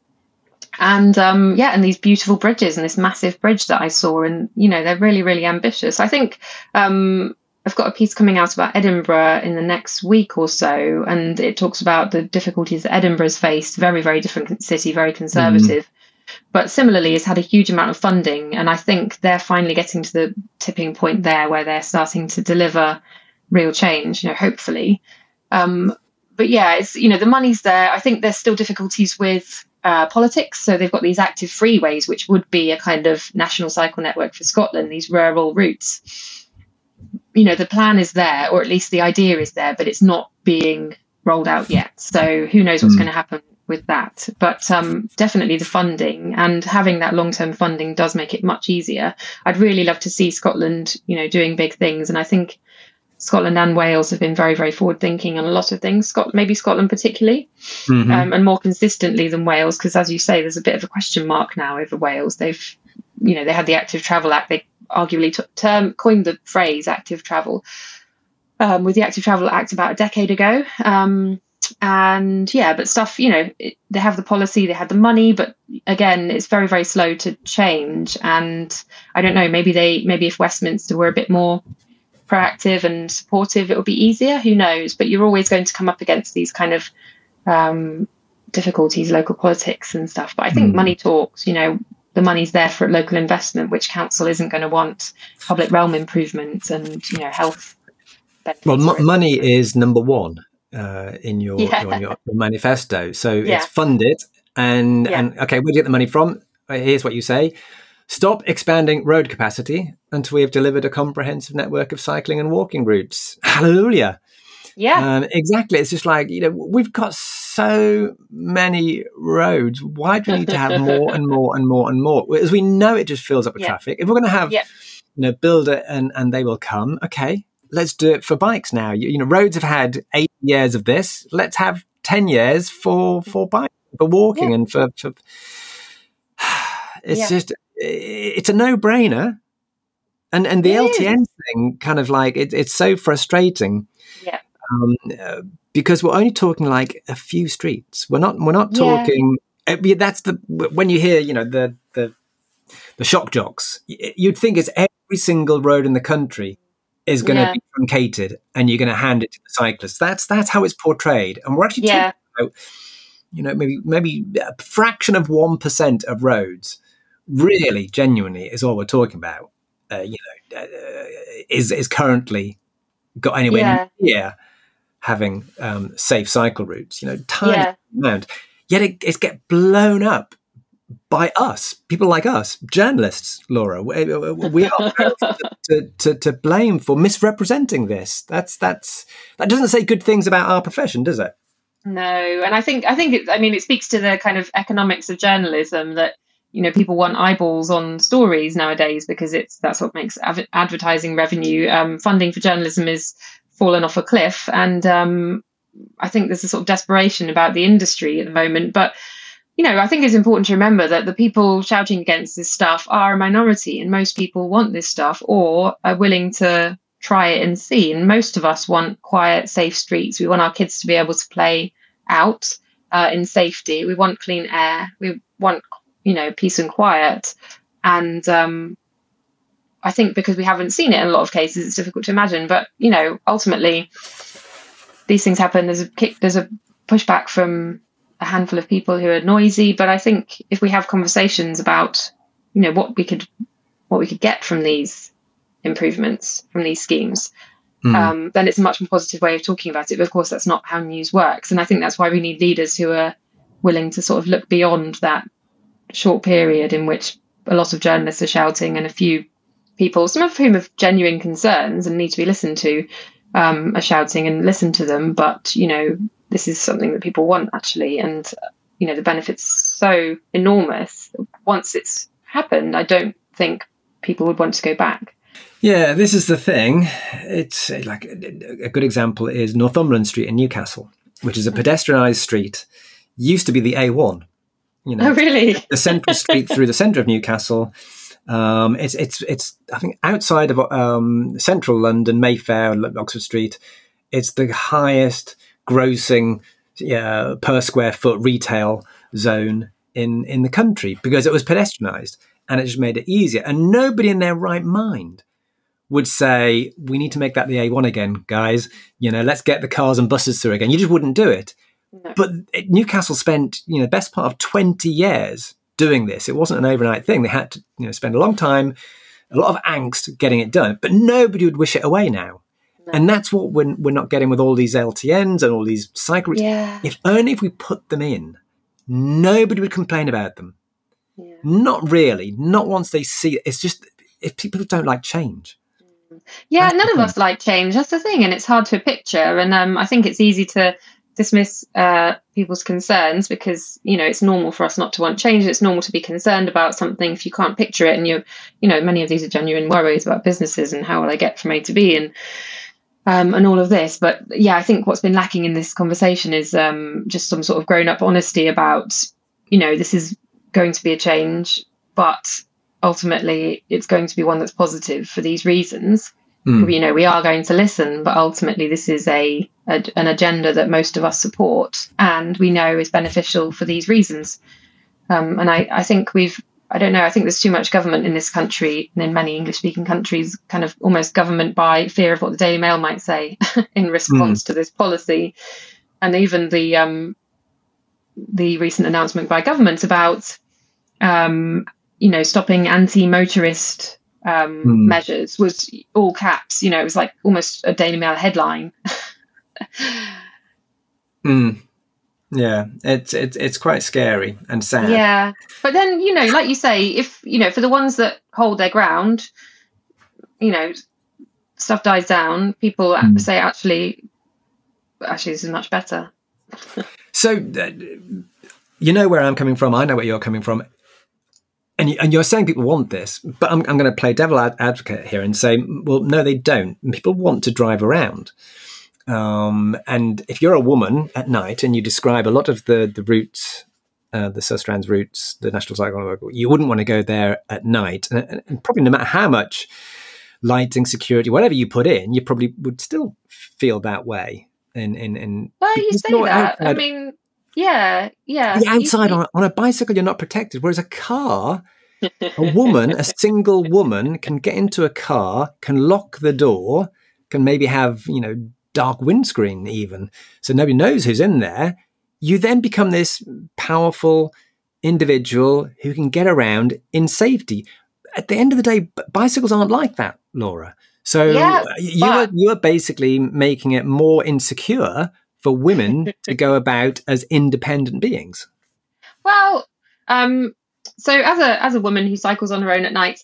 And and these beautiful bridges, and this massive bridge that I saw, and you know, they're really, really ambitious. I think I've got a piece coming out about Edinburgh in the next week or so, and it talks about the difficulties that Edinburgh's faced. Very, very different city, very conservative, but similarly has had a huge amount of funding. And I think they're finally getting to the tipping point there where they're starting to deliver real change, you know, hopefully. But yeah, it's, you know, the money's there. I think there's still difficulties with politics. So they've got these active freeways, which would be a kind of national cycle network for Scotland, these rural routes. You know, the plan is there, or at least the idea is there, but it's not being rolled out yet. So who knows what's going to happen with that. But definitely the funding, and having that long-term funding does make it much easier. I'd really love to see Scotland, you know, doing big things. And I think Scotland and Wales have been very, very forward-thinking on a lot of things. Maybe Scotland particularly, and more consistently than Wales, because as you say, there's a bit of a question mark now over Wales. They had the Active Travel Act. They arguably coined the phrase active travel with the Active Travel Act about a decade ago. But stuff, you know, they have the policy, they had the money, but again, it's very, very slow to change. And I don't know, maybe if Westminster were a bit more proactive and supportive, it would be easier. Who knows? But you're always going to come up against these kind of difficulties, local politics and stuff. But I think money talks. You know, the money's there for local investment, which council isn't going to want public realm improvements and, you know, health benefits. Well, money is number one in your manifesto. So it's funded and okay, where do you get the money from? Here's what you say. Stop expanding road capacity until we have delivered a comprehensive network of cycling and walking routes. Hallelujah. Yeah, exactly. It's just like, you know, we've got so many roads. Why do we need to have more and more and more and more? As we know, it just fills up with traffic. If we're going to have, you know, build it and they will come. Okay, let's do it for bikes now. You know, roads have had 8 years of this. Let's have 10 years for bike, for walking and for it's just, it's a no-brainer. And the LTN thing kind of like, it's so frustrating. Yeah. Because we're only talking like a few streets. We're not talking. That's when you hear, you know, the shock jocks. You'd think it's every single road in the country is going to be truncated, and you're going to hand it to the cyclists. That's how it's portrayed, and we're actually talking about, maybe a fraction of 1% of roads, really, genuinely, is all we're talking about. Is currently got anywhere near having safe cycle routes. Tiny amount. Yet it gets blown up by us, people like us, journalists, Laura. We are to blame for misrepresenting this. That doesn't say good things about our profession, does it? No, and I think it speaks to the kind of economics of journalism that people want eyeballs on stories nowadays because that's what makes advertising revenue. Funding for journalism is fallen off a cliff, and I think there's a sort of desperation about the industry at the moment. But I think it's important to remember that the people shouting against this stuff are a minority, and most people want this stuff or are willing to try it and see. And most of us want quiet, safe streets. We want our kids to be able to play out in safety. We want clean air. We want, peace and quiet. And I think because we haven't seen it in a lot of cases, it's difficult to imagine. But, ultimately, these things happen. There's a pushback from a handful of people who are noisy, but I think if we have conversations about, what we could get from these improvements, from these schemes, then it's a much more positive way of talking about it. But of course, that's not how news works, and I think that's why we need leaders who are willing to sort of look beyond that short period in which a lot of journalists are shouting and a few people, some of whom have genuine concerns and need to be listened to, are shouting, and listen to them. But this is something that people want, actually. And, the benefit's so enormous. Once it's happened, I don't think people would want to go back. Yeah, this is the thing. It's like a good example is Northumberland Street in Newcastle, which is a pedestrianised street. Used to be the A1. Oh, really? The central street through the centre of Newcastle. It's I think outside of central London, Mayfair, Oxford Street. It's the highest grossing per square foot retail zone in the country because it was pedestrianised, and it just made it easier. And nobody in their right mind would say, we need to make that the A1 again, guys. Let's get the cars and buses through again. You just wouldn't do it. No. But Newcastle spent, the best part of 20 years doing this. It wasn't an overnight thing. They had to, spend a long time, a lot of angst getting it done. But nobody would wish it away now. No. And that's what we're not getting with all these LTNs and all these cycle routes. Yeah. If we put them in, nobody would complain about them. Yeah. Not really. Not once they see it. It's just if people don't like change. Yeah, none of us like change. That's the thing, and it's hard to picture. And I think it's easy to dismiss people's concerns because it's normal for us not to want change. It's normal to be concerned about something if you can't picture it, and many of these are genuine worries about businesses and how will they get from A to B and all of this. But yeah, I think what's been lacking in this conversation is just some sort of grown-up honesty about this is going to be a change, but ultimately it's going to be one that's positive for these reasons. We are going to listen, but ultimately this is an agenda that most of us support and we know is beneficial for these reasons. And I think I think there's too much government in this country and in many English-speaking countries, kind of almost government by fear of what the Daily Mail might say in response to this policy. And even the recent announcement by government about, stopping anti-motorist measures was all caps. It was like almost a Daily Mail headline. Yeah, it's quite scary and sad. Yeah, but then like you say, if for the ones that hold their ground, stuff dies down. People say actually, this is much better. So where I'm coming from. I know where you're coming from. And you're saying people want this, but I'm going to play devil advocate here and say, well, no, they don't. People want to drive around. And if you're a woman at night and you describe a lot of the routes, the Sustrans routes, the National Cycling, you wouldn't want to go there at night. And probably no matter how much lighting, security, whatever you put in, you probably would still feel that way. Well, you say that. I mean... Yeah. Outside on a bicycle, you're not protected. Whereas a car, a single woman can get into a car, can lock the door, can maybe have, dark windscreen even. So nobody knows who's in there. you then become this powerful individual who can get around in safety. At the end of the day, bicycles aren't like that, Laura. So you are basically making it more insecure for women to go about as independent beings. Well, so as a woman who cycles on her own at night,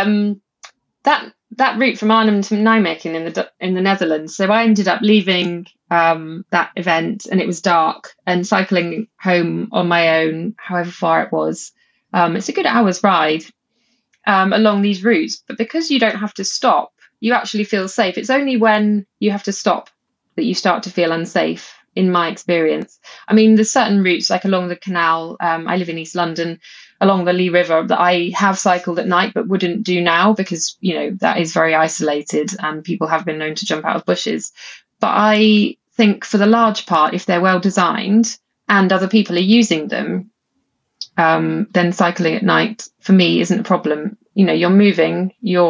that route from Arnhem to Nijmegen in the Netherlands. So I ended up leaving that event, and it was dark, and cycling home on my own, however far it was. It's a good hour's ride along these routes, but because you don't have to stop, you actually feel safe. It's only when you have to stop that you start to feel unsafe, in my experience. I mean, there's certain routes, like along the canal. I live in East London, along the Lee River, that I have cycled at night but wouldn't do now because, that is very isolated and people have been known to jump out of bushes. But I think for the large part, if they're well designed and other people are using them, then cycling at night for me isn't a problem. You're moving,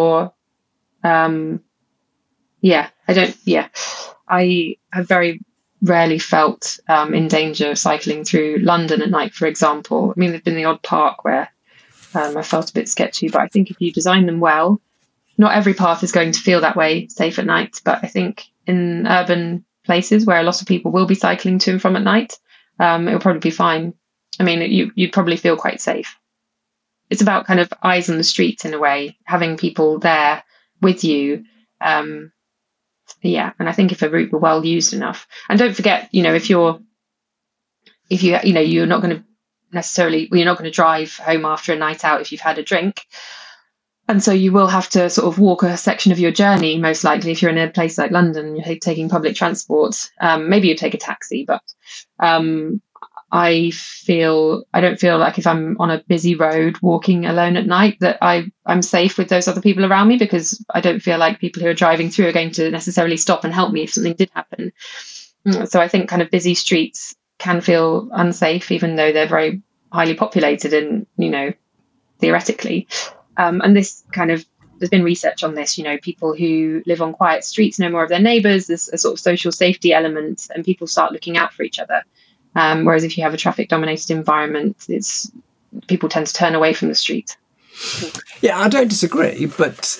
I have very rarely felt in danger of cycling through London at night, for example. I mean, there's been the odd park where I felt a bit sketchy, but I think if you design them well, not every path is going to feel that way safe at night. But I think in urban places where a lot of people will be cycling to and from at night, it'll probably be fine. I mean, you'd probably feel quite safe. It's about kind of eyes on the street in a way, having people there with you. And I think if a route were well used enough, and don't forget, if you're not going to necessarily, you're not going to drive home after a night out if you've had a drink. And so you will have to sort of walk a section of your journey, most likely, if you're in a place like London, you're taking public transport. Maybe you take a taxi, but I don't feel like if I'm on a busy road walking alone at night that I'm safe with those other people around me, because I don't feel like people who are driving through are going to necessarily stop and help me if something did happen. So I think kind of busy streets can feel unsafe, even though they're very highly populated and, theoretically. And this there's been research on this, people who live on quiet streets know more of their neighbours. There's a sort of social safety element and people start looking out for each other. Whereas if you have a traffic dominated environment, people tend to turn away from the street. Yeah, I don't disagree, but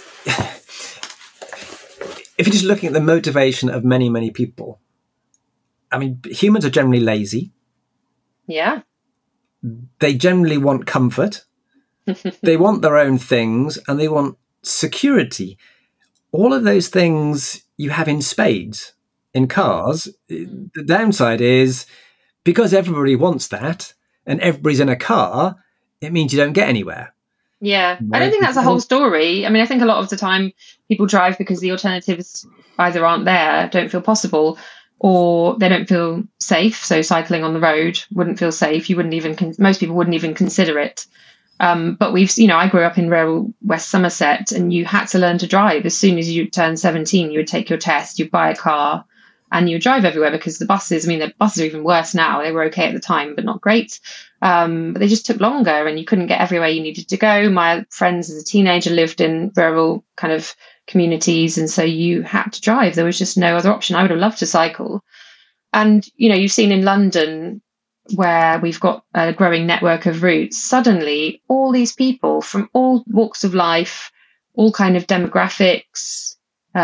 if you're just looking at the motivation of many, many people, I mean, humans are generally lazy. Yeah. They generally want comfort. They want their own things and they want security. All of those things you have in spades in cars. The downside is, because everybody wants that and everybody's in a car, it means you don't get anywhere. Yeah, I don't think that's the whole story. I mean, I think a lot of the time people drive because the alternatives either aren't there, don't feel possible, or they don't feel safe. So cycling on the road wouldn't feel safe. You wouldn't even, most people wouldn't even consider it. But I grew up in rural West Somerset, and you had to learn to drive. As soon as you turned 17, you would take your test, you'd buy a car, and you drive everywhere, because the buses are even worse now. They were okay at the time, but not great. But they just took longer and you couldn't get everywhere you needed to go. My friends as a teenager lived in rural kind of communities, and so you had to drive. There was just no other option. I would have loved to cycle. And, you've seen in London, where we've got a growing network of routes, suddenly all these people from all walks of life, all kind of demographics,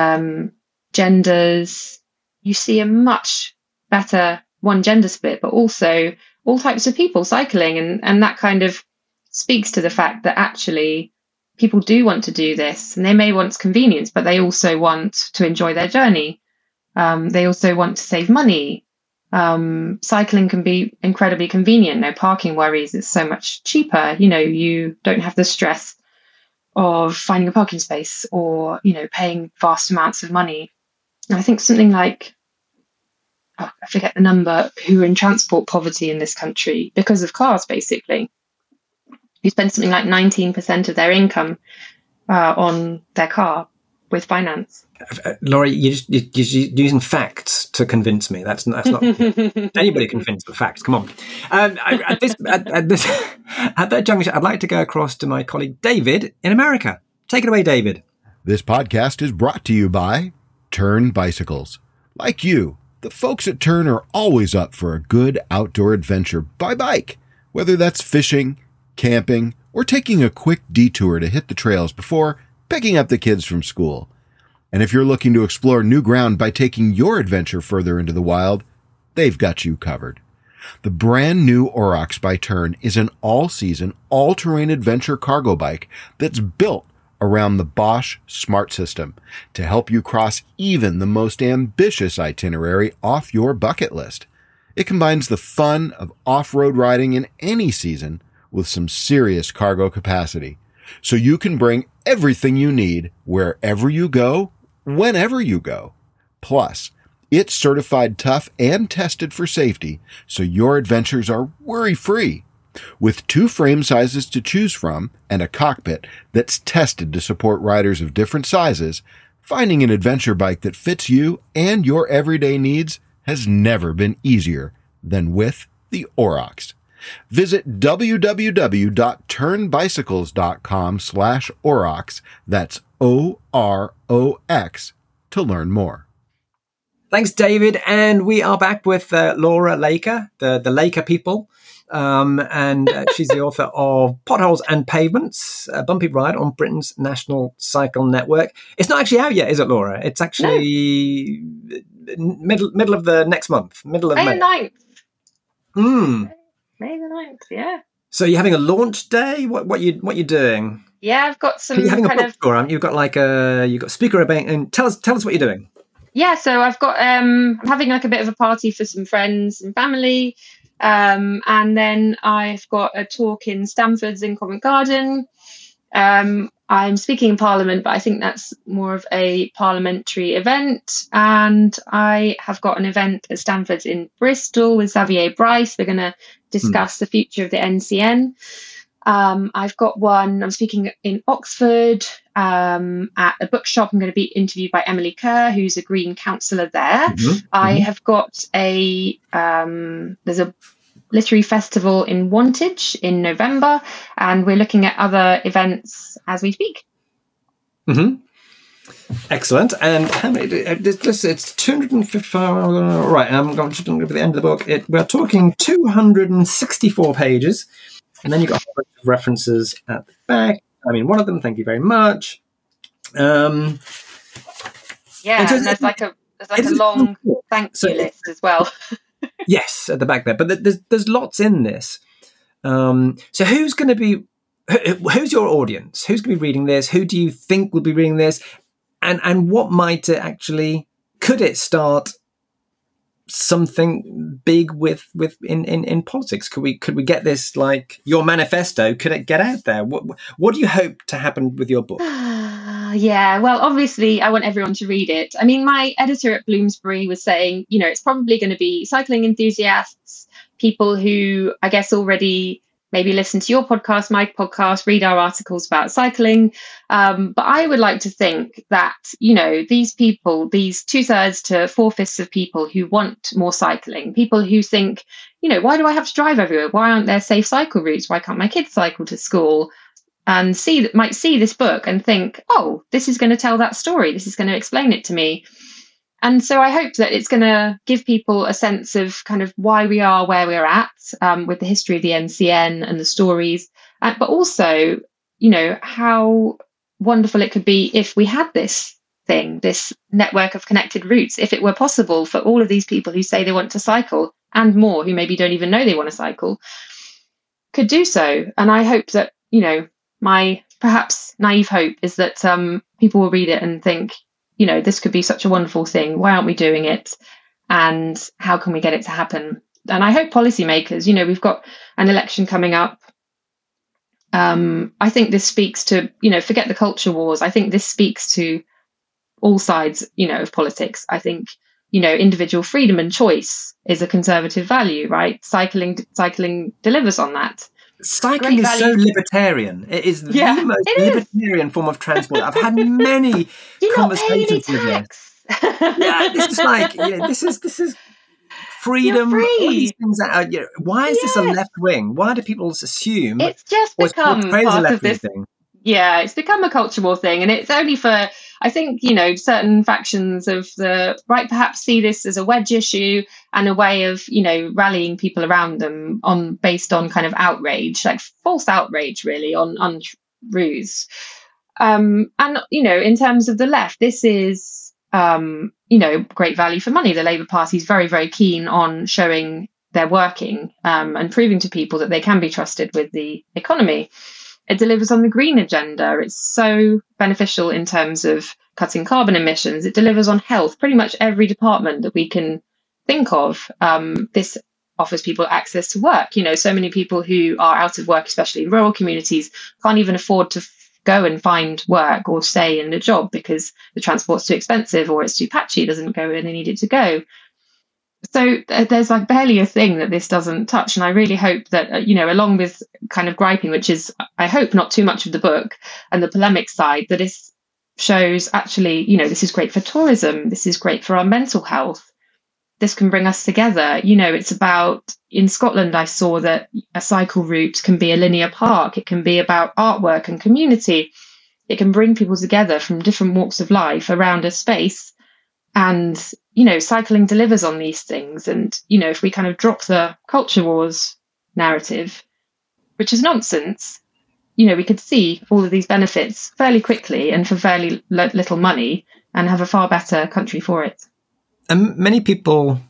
genders, you see a much better gender split, but also all types of people cycling. And that kind of speaks to the fact that actually people do want to do this, and they may want convenience, but they also want to enjoy their journey. They also want to save money. Cycling can be incredibly convenient. No parking worries. It's so much cheaper. You don't have the stress of finding a parking space or, paying vast amounts of money. I think something like, I forget the number, who are in transport poverty in this country because of cars, basically, who spend something like 19% of their income on their car with finance. Laurie, you're using facts to convince me. That's not anybody convinced with facts. Come on. At that juncture, I'd like to go across to my colleague David in America. Take it away, David. This podcast is brought to you by Tern Bicycles. Like you, The folks at Tern are always up for a good outdoor adventure by bike, whether that's fishing, camping, or taking a quick detour to hit the trails before picking up the kids from school. And if you're looking to explore new ground by taking your adventure further into the wild, they've got you covered. The brand new Aurochs by Tern is an all-season, all-terrain adventure cargo bike that's built around the Bosch Smart System to help you cross even the most ambitious itinerary off your bucket list. It combines the fun of off-road riding in any season with some serious cargo capacity, so you can bring everything you need wherever you go, whenever you go. Plus, it's certified tough and tested for safety, so your adventures are worry-free. With 2 frame sizes to choose from and a cockpit that's tested to support riders of different sizes, finding an adventure bike that fits you and your everyday needs has never been easier than with the Aurochs. Visit www.turnbicycles.com/Aurochs, that's OROX, to learn more. Thanks, David. And we are back with Laura Laker, the Laker people. And she's the author of Potholes and Pavements, a bumpy ride on Britain's National Cycle Network. It's not actually out yet, is it, Laura? It's actually middle of the next month, middle of May. May the 9th. May the 9th, yeah. So you're having a launch day? What you doing? Yeah, I've got some you're having kind a book tour, haven't you? You've got you've got speaker event, and tell us what you're doing. Yeah, so I've got I'm having like a bit of a party for some friends and family. And then I've got a talk in Stamford's in Covent Garden. I'm speaking in Parliament, but I think that's more of a parliamentary event. And I have got an event at Stamford's in Bristol with Xavier Bryce. We're going to discuss the future of the NCN. I've got one, I'm speaking in Oxford at a bookshop. I'm going to be interviewed by Emily Kerr, who's a Green councillor there. I have got there's a literary festival in Wantage in November, and we're looking at other events as we speak. Excellent. And how many? It's 255. Right, I'm just going to go to the end of the book. We're talking 264 pages. And then you've got a bunch of references at the back. I mean, one of them, thank you very much. And there's like a long thank you list as well. Yes, at the back there. But there's lots in this. So who's going to be, who's your audience? Who's going to be reading this? Who do you think will be reading this? And what might it actually, could it start something big in politics? Could we get this, like your manifesto, could it get out there? What do you hope to happen with your book? Yeah, well, obviously I want everyone to read it. I mean, my editor at Bloomsbury was saying, it's probably going to be cycling enthusiasts, people who I guess already maybe listen to your podcast, my podcast, read our articles about cycling. But I would like to think that, these people, these 2/3 to 4/5 of people who want more cycling, people who think, why do I have to drive everywhere? Why aren't there safe cycle routes? Why can't my kids cycle to school? And might see this book and think, oh, this is going to tell that story. This is going to explain it to me. And so I hope that it's going to give people a sense of kind of why we are where we're at with the history of the NCN and the stories, but also, how wonderful it could be if we had this network of connected routes, if it were possible for all of these people who say they want to cycle and more, who maybe don't even know they want to cycle, could do so. And I hope that, my perhaps naive hope is that people will read it and think, this could be such a wonderful thing. Why aren't we doing it? And how can we get it to happen? And I hope policymakers, we've got an election coming up. I think this speaks to, forget the culture wars. I think this speaks to all sides, of politics. I think, individual freedom and choice is a conservative value, right? Cycling delivers on that. Cycling is so libertarian. It is the most libertarian form of transport. I've had many conversations with this. Yeah, this is like, this is freedom. All these things why is this a left wing? Why do people assume it's just become part of this thing? Yeah, it's become a culture war thing, and it's only for, I think, certain factions of the right perhaps see this as a wedge issue and a way of, rallying people around them based on kind of outrage, like false outrage, really, on untruths. And, in terms of the left, this is, great value for money. The Labour Party is very, very keen on showing they're working and proving to people that they can be trusted with the economy. It delivers on the green agenda. It's so beneficial in terms of cutting carbon emissions. It delivers on health, pretty much every department that we can think of. This offers people access to work. So many people who are out of work, especially in rural communities, can't even afford to go and find work or stay in a job because the transport's too expensive or it's too patchy, it doesn't go where they need it to go. So there's like barely a thing that this doesn't touch. And I really hope that, along with kind of griping, which is, I hope, not too much of the book, and the polemic side, that this shows actually, this is great for tourism. This is great for our mental health. This can bring us together. It's about, in Scotland, I saw that a cycle route can be a linear park. It can be about artwork and community. It can bring people together from different walks of life around a space. And, cycling delivers on these things. And, if we kind of drop the culture wars narrative, which is nonsense, we could see all of these benefits fairly quickly and for fairly little money and have a far better country for it. And many people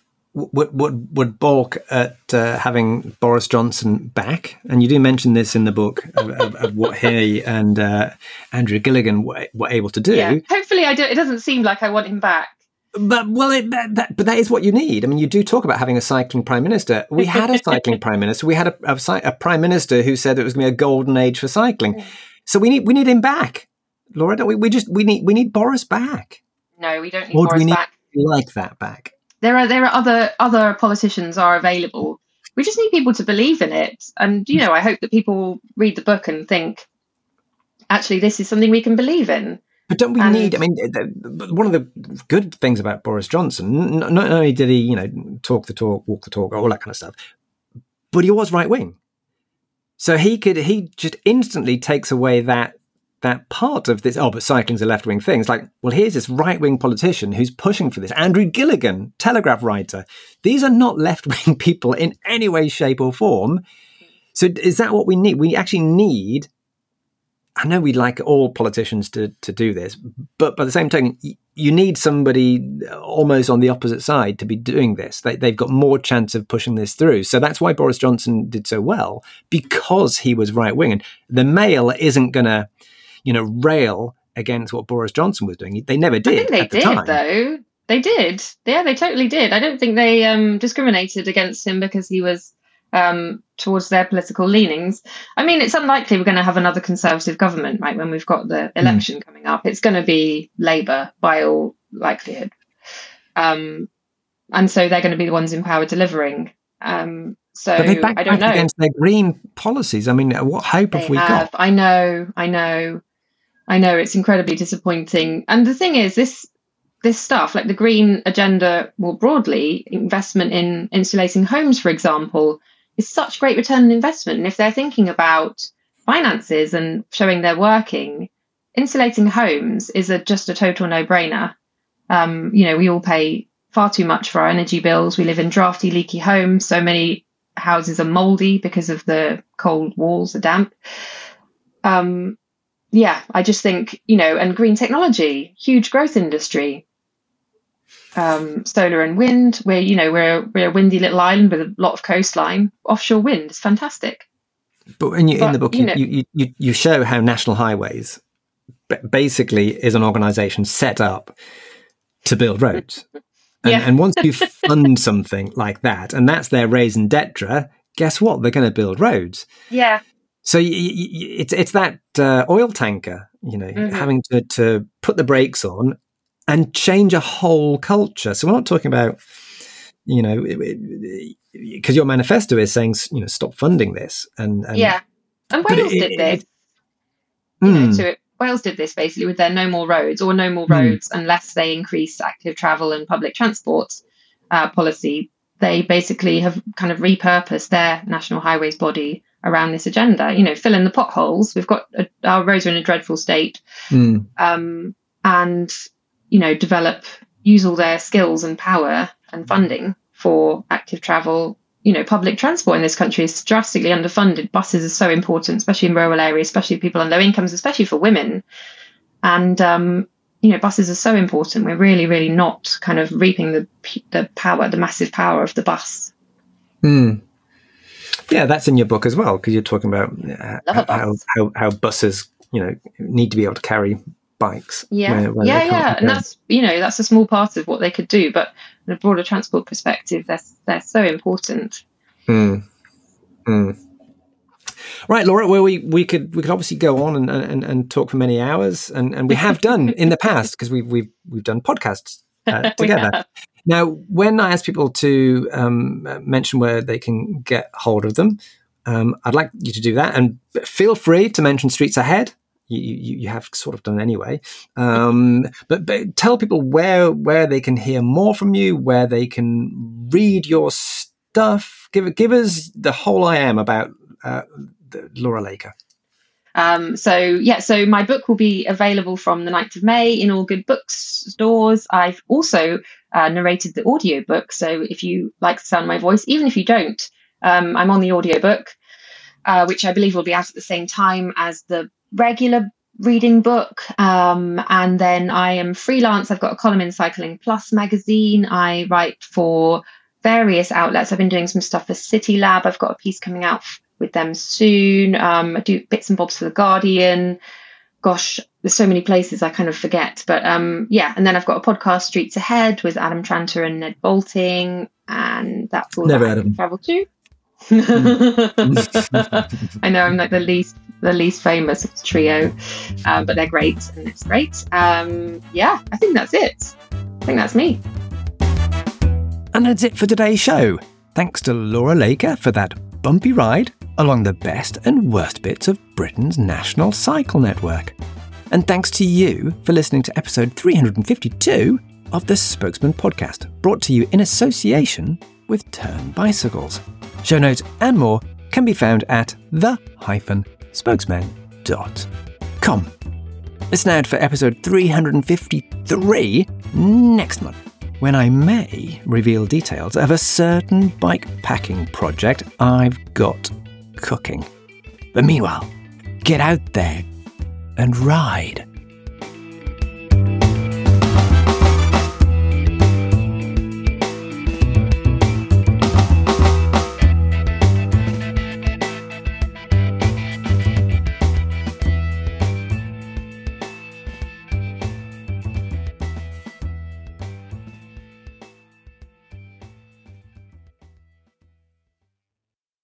would balk at having Boris Johnson back. And you do mention this in the book of what he and Andrew Gilligan were able to do. Yeah, hopefully it doesn't seem like I want him back. But that is what you need. I mean, you do talk about having a cycling prime minister. We had a cycling prime minister. We had a prime minister who said it was going to be a golden age for cycling. So we need him back, Laura. Don't we? We need Boris back. No, we don't need Boris back. Like that back. There are other politicians are available. We just need people to believe in it. And I hope that people read the book and think, actually, this is something we can believe in. But don't we need? I mean, one of the good things about Boris Johnson, not only did he, talk the talk, walk the talk, all that kind of stuff, but he was right wing. So he just instantly takes away that part of this. Oh, but cycling's a left wing thing. It's like, well, here's this right wing politician who's pushing for this. Andrew Gilligan, Telegraph writer. These are not left wing people in any way, shape, or form. So is that what we need? We actually need. I know we'd like all politicians to do this, but by the same token, you need somebody almost on the opposite side to be doing this. They've got more chance of pushing this through. So that's why Boris Johnson did so well, because he was right-wing. And the Mail isn't going to, rail against what Boris Johnson was doing. They never did. I think they did, though. They did. Yeah, they totally did. I don't think they discriminated against him because he was towards their political leanings. I mean, it's unlikely we're going to have another Conservative government, right, when we've got the election coming up. It's going to be Labour by all likelihood. And so they're going to be the ones in power delivering. So but they back I don't know. Against their green policies. I mean, what hope have we got? I know. It's incredibly disappointing. And the thing is, this stuff, like the green agenda more broadly, investment in insulating homes, for example, is such great return on investment. And if they're thinking about finances and showing they're working, insulating homes is just a total no-brainer. We all pay far too much for our energy bills. We live in drafty, leaky homes. So many houses are mouldy because of the cold walls, the damp. I just think, and green technology, huge growth industry. Solar and wind. We're a windy little island with a lot of coastline. Offshore wind is fantastic. But in the book, you show how National Highways basically is an organisation set up to build roads. And once you fund something like that, and that's their raison d'etre, guess what? They're going to build roads. Yeah. So it's that oil tanker, having to put the brakes on and change a whole culture. So we're not talking about, because your manifesto is saying, stop funding this. And Wales did this. Wales did this basically with their no more roads unless they increase active travel and public transport policy. They basically have kind of repurposed their National Highways body around this agenda. Fill in the potholes. We've got our roads are in a dreadful state. and, use all their skills and power and funding for active travel. Public transport in this country is drastically underfunded. Buses are so important, especially in rural areas, especially people on low incomes, especially for women. And, buses are so important. We're really, really not kind of reaping the power, the massive power of the bus. Yeah, that's in your book as well, because you're talking about how buses, need to be able to carry bikes. Yeah. And that's a small part of what they could do, but in a broader transport perspective, they're so important. Right, Laura. Well, we could obviously go on and talk for many hours, and we have done in the past, because we've done podcasts together. Now, when I ask people to mention where they can get hold of them, I'd like you to do that, and feel free to mention Streets Ahead. You have sort of done anyway, but tell people where they can hear more from you, where they can read your stuff. Give us the whole I am about Laura Laker. So my book will be available from the 9th of May in all good bookstores. I've also narrated the audiobook. So if you like the sound of my voice, even if you don't, I'm on the audiobook, which I believe will be out at the same time as the regular reading book. And then I am freelance. I've got a column in Cycling Plus magazine. I write for various outlets. I've been doing some stuff for City Lab. I've got a piece coming out with them soon. I do bits and bobs for The Guardian. Gosh, there's so many places I kind of forget. But and then I've got a podcast, Streets Ahead, with Adam Tranter and Ned Bolting. And that's all Never that heard I of them. travel to. I know I'm like the least famous of the trio, but they're great, and it's great. I think that's it. I think that's me. And that's it for today's show. Thanks to Laura Laker for that bumpy ride along the best and worst bits of Britain's national cycle network. And thanks to you for listening to episode 352 of the Spokesman Podcast, brought to you in association with Turn Bicycles. Show notes and more can be found at the-spokesman.com. Listen out for episode 353 next month, when I may reveal details of a certain bike packing project I've got cooking. But meanwhile, get out there and ride.